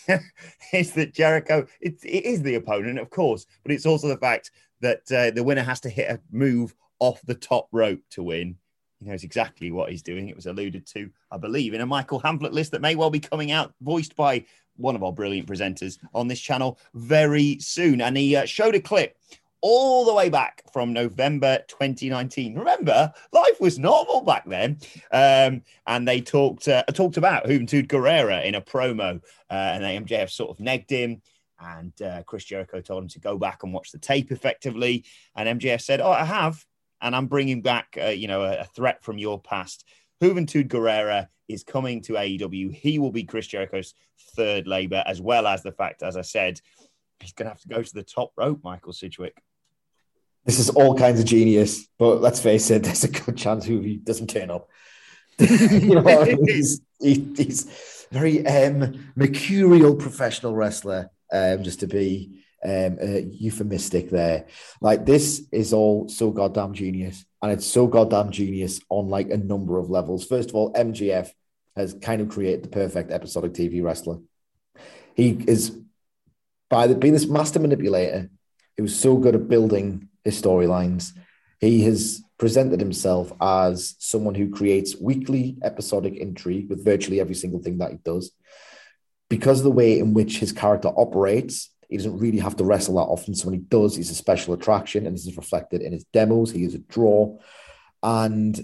is that Jericho, it, it is the opponent, of course, but it's also the fact that uh, the winner has to hit a move off the top rope to win. He knows exactly what he's doing. It was alluded to, I believe, in a Michael Hamlet list that may well be coming out, voiced by one of our brilliant presenters on this channel very soon. And he uh, showed a clip all the way back from November twenty nineteen. Remember, life was normal back then. Um, and they talked uh, talked about Juventud Guerrera in a promo. Uh, and M J F sort of negged him. And uh, Chris Jericho told him to go back and watch the tape effectively. And M J F said, oh, I have. And I'm bringing back, uh, you know, a, a threat from your past. Juventud Guerrera is coming to A E W. He will be Chris Jericho's third labor, as well as the fact, as I said, he's going to have to go to the top rope, Michael Sidgwick. This is all kinds of genius, but let's face it, there's a good chance who doesn't turn up. You know, he's, he, he's very um, mercurial professional wrestler, um, just to be um, uh, euphemistic there. Like, this is all so goddamn genius, and it's so goddamn genius on like a number of levels. First of all, M J F has kind of created the perfect episodic T V wrestler. He is, by the, being this master manipulator, he was so good at building his storylines. He has presented himself as someone who creates weekly episodic intrigue with virtually every single thing that he does. Because of the way in which his character operates, he doesn't really have to wrestle that often. So when he does, he's a special attraction, and this is reflected in his demos. He is a draw, and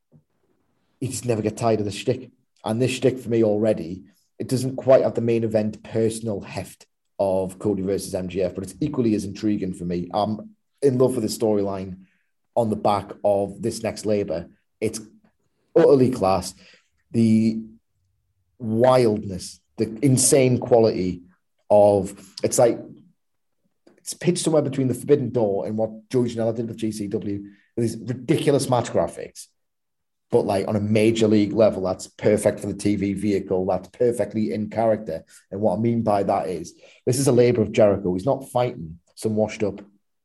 he just never get tired of the shtick. And this shtick for me already, it doesn't quite have the main event personal heft of Cody versus M J F, but it's equally as intriguing for me. I'm in love with the storyline on the back of this next labor. It's utterly class. The wildness, the insane quality of, it's like, it's pitched somewhere between the Forbidden Door and what Joey Janela did with G C W, with these ridiculous match graphics, but like on a major league level, that's perfect for the T V vehicle. That's perfectly in character. And what I mean by that is, this is a labor of Jericho. He's not fighting some washed up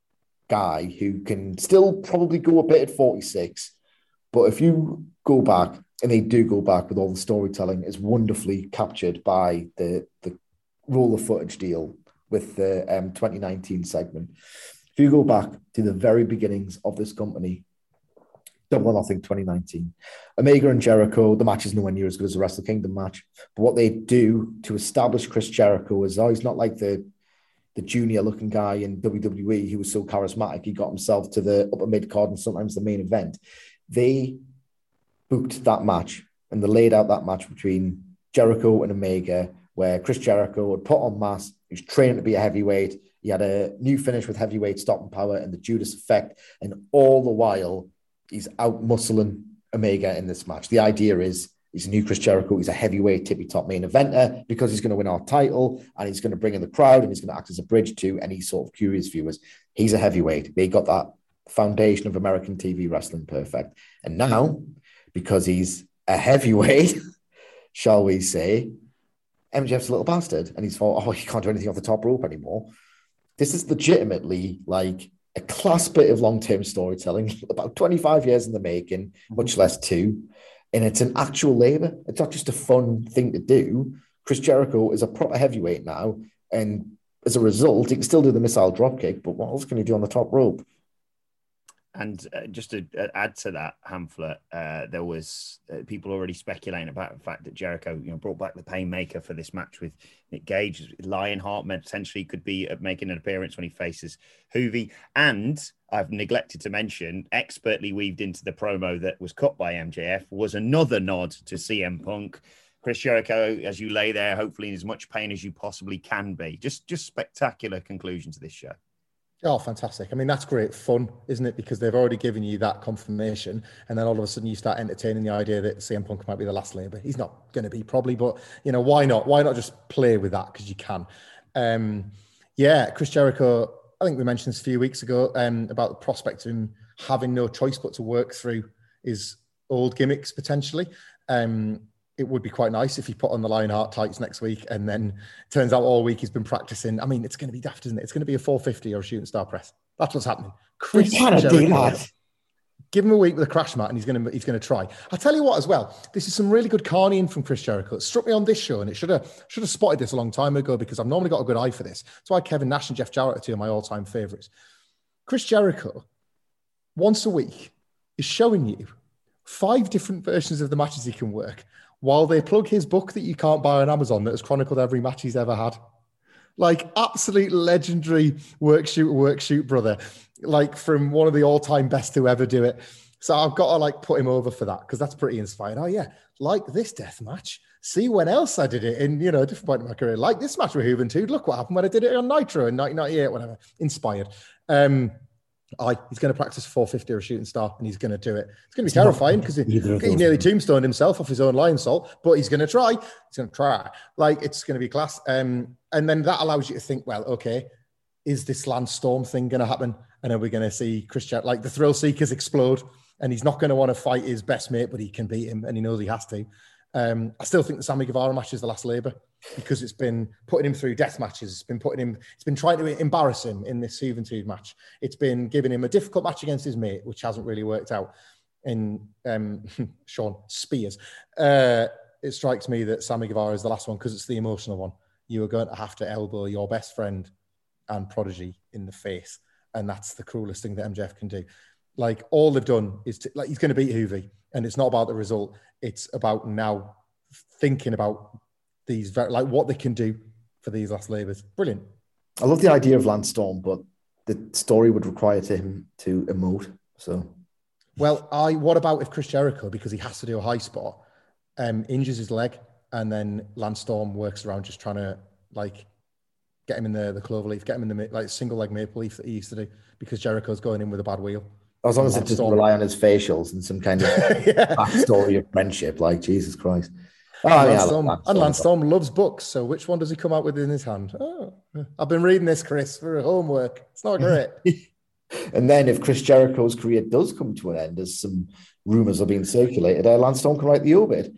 guy who can still probably go a bit at forty-six. But if you go back, and they do go back with all the storytelling, is wonderfully captured by the, the roll of footage deal with the um, twenty nineteen segment. If you go back to the very beginnings of this company, Double or Nothing twenty nineteen, Omega and Jericho, the match is nowhere near as good as the Wrestle Kingdom match. But what they do to establish Chris Jericho is, oh, he's not like the the junior looking guy in W W E who was so charismatic. He got himself to the upper mid card and sometimes the main event. They booked that match, and they laid out that match between Jericho and Omega, where Chris Jericho had put on mass. He was training to be a heavyweight. He had a new finish with heavyweight stopping power and the Judas effect. And all the while, he's out muscling Omega in this match. The idea is, he's a new Chris Jericho. He's a heavyweight tippy top main eventer because he's going to win our title, and he's going to bring in the crowd, and he's going to act as a bridge to any sort of curious viewers. He's a heavyweight. They got that foundation of American T V wrestling perfect. And now, because he's a heavyweight, shall we say, M J F's a little bastard, and he's thought, oh, he can't do anything off the top rope anymore. This is legitimately like a class bit of long-term storytelling, about twenty-five years in the making, much less two. And it's an actual labor. It's not just a fun thing to do. Chris Jericho is a proper heavyweight now. And as a result, he can still do the missile dropkick, but what else can he do on the top rope? And uh, just to uh, add to that, Hamflet, uh, there was uh, people already speculating about the fact that Jericho, you know, brought back the Painmaker for this match with Nick Gage. Lionheart potentially could be uh, making an appearance when he faces Hoovy. And I've neglected to mention, expertly weaved into the promo that was cut by M J F, was another nod to C M Punk. Chris Jericho, as you lay there, hopefully in as much pain as you possibly can be. Just, just spectacular conclusion to this show. Oh, fantastic. I mean, that's great fun, isn't it? Because they've already given you that confirmation. And then all of a sudden you start entertaining the idea that C M Punk might be the last Labour. He's not going to be probably, but, you know, why not? Why not just play with that? Because you can. Um, yeah, Chris Jericho, I think we mentioned this a few weeks ago um, about the prospect of him having no choice but to work through his old gimmicks potentially. Um, it would be quite nice if he put on the Lionheart tights next week and then turns out all week he's been practicing. I mean, it's going to be daft, isn't it? It's going to be a four fifty or a shooting star press. That's what's happening. Chris Jericho, do that. Give him a week with a crash mat and he's going to he's going to try. I'll tell you what as well, this is some really good carnying from Chris Jericho. It struck me on this show and it should have should have spotted this a long time ago because I've normally got a good eye for this. That's why Kevin Nash and Jeff Jarrett are two of my all-time favourites. Chris Jericho, once a week, is showing you five different versions of the matches he can work while they plug his book that you can't buy on Amazon that has chronicled every match he's ever had. Like, absolute legendary work, shoot, work, shoot, brother. Like, from one of the all-time best to ever do it. So I've got to, like, put him over for that because that's pretty inspired. Oh, yeah, like this death match. See when else I did it in, you know, a different point in my career. Like this match with Juventud. Look what happened when I did it on Nitro in nineteen ninety-eight, whatever. Inspired. Um, I, he's going to practice four fifty or a shooting star and he's going to do it. It's going to be terrifying because he, he nearly tombstoned himself off his own lion salt, but he's going to try. He's going to try. Like, it's going to be class. Um, and then that allows you to think, well, okay, is this Lance Storm thing going to happen? And are we going to see Chris Jericho, like the Thrill Seekers explode and he's not going to want to fight his best mate, but he can beat him and he knows he has to. Um, I still think the Sammy Guevara match is the last Labour because it's been putting him through death matches. It's been putting him, it's been trying to embarrass him in this Juventud match. It's been giving him a difficult match against his mate, which hasn't really worked out in um, Sean Spears. Uh, it strikes me that Sammy Guevara is the last one because it's the emotional one. You are going to have to elbow your best friend and prodigy in the face. And that's the cruelest thing that M J F can do. Like, all they've done is, to, like, he's going to beat Hoovy. And it's not about the result. It's about now thinking about these, very, like, what they can do for these last Labours. Brilliant. I love the idea of Lance Storm, but the story would require to him to emote. So, well, I. What about if Chris Jericho, because he has to do a high spot, um, injures his leg, and then Lance Storm works around just trying to, like, get him in the the clover leaf, get him in the like single leg maple leaf that he used to do because Jericho's going in with a bad wheel. As long as it doesn't rely on his facials and some kind of yeah. backstory of friendship, like Jesus Christ. Oh, and, yeah, Lance Storm, and Lance Storm loves books, so which one does he come out with in his hand? Oh, I've been reading this, Chris, for homework. It's not great. And then if Chris Jericho's career does come to an end, as some rumours are being circulated, uh, Lance Storm can write the obit.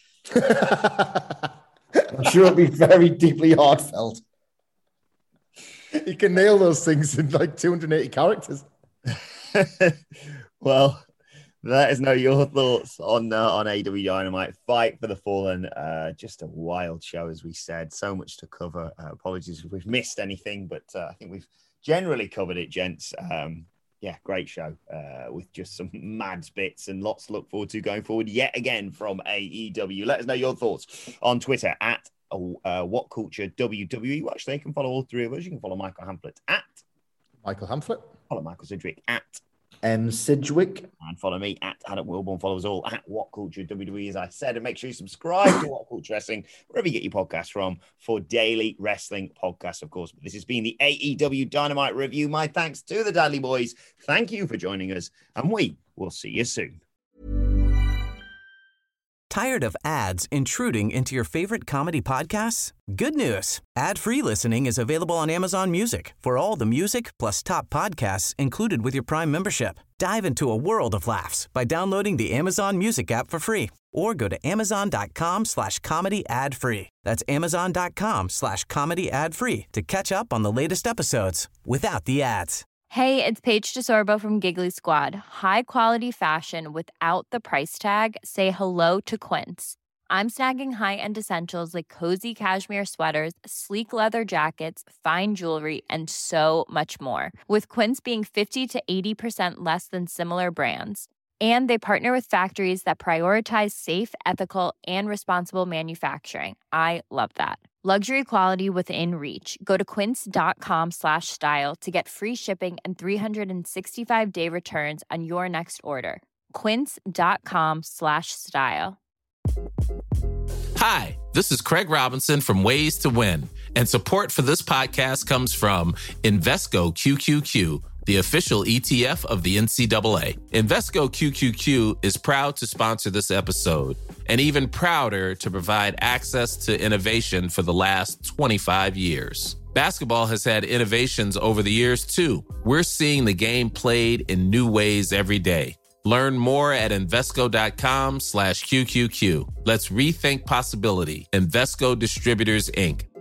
I'm sure it'll be very deeply heartfelt. He can nail those things in like two hundred eighty characters. Well, let us know your thoughts on uh, on A E W Dynamite. Fight for the Fallen. Uh, just a wild show, as we said. So much to cover. Uh, apologies if we've missed anything, but uh, I think we've generally covered it, gents. Um, yeah, great show uh, with just some mad bits and lots to look forward to going forward yet again from A E W. Let us know your thoughts on Twitter at uh, What Culture W W E. Watch, they can follow all three of us. You can follow Michael Hamflet at Michael Hamflet. Follow Michael Sidgwick at M. Sidgwick. And follow me at Adam Wilborn. Follow us all at What Culture W W E, as I said. And make sure you subscribe to What Culture Wrestling, wherever you get your podcasts from, for daily wrestling podcasts, of course. But this has been the A E W Dynamite review. My thanks to the Dudley Boys. Thank you for joining us. And we will see you soon. Tired of ads intruding into your favorite comedy podcasts? Good news. Ad-free listening is available on Amazon Music for all the music plus top podcasts included with your Prime membership. Dive into a world of laughs by downloading the Amazon Music app for free or go to amazon.com slash comedy ad free. That's amazon.com slash comedy ad free to catch up on the latest episodes without the ads. Hey, it's Paige DeSorbo from Giggly Squad. High quality fashion without the price tag. Say hello to Quince. I'm snagging high-end essentials like cozy cashmere sweaters, sleek leather jackets, fine jewelry, and so much more. With Quince being fifty to eighty percent less than similar brands. And they partner with factories that prioritize safe, ethical, and responsible manufacturing. I love that. Luxury quality within reach. Go to quince.com slash style to get free shipping and three sixty-five day returns on your next order. Quince.com slash style. Hi, this is Craig Robinson from Ways to Win, and support for this podcast comes from Invesco Q Q Q, the official E T F of the N C double A. Invesco Q Q Q is proud to sponsor this episode, and even prouder to provide access to innovation for the last twenty-five years. Basketball has had innovations over the years, too. We're seeing the game played in new ways every day. Learn more at Invesco.com slash QQQ. Let's rethink possibility. Invesco Distributors, Incorporated.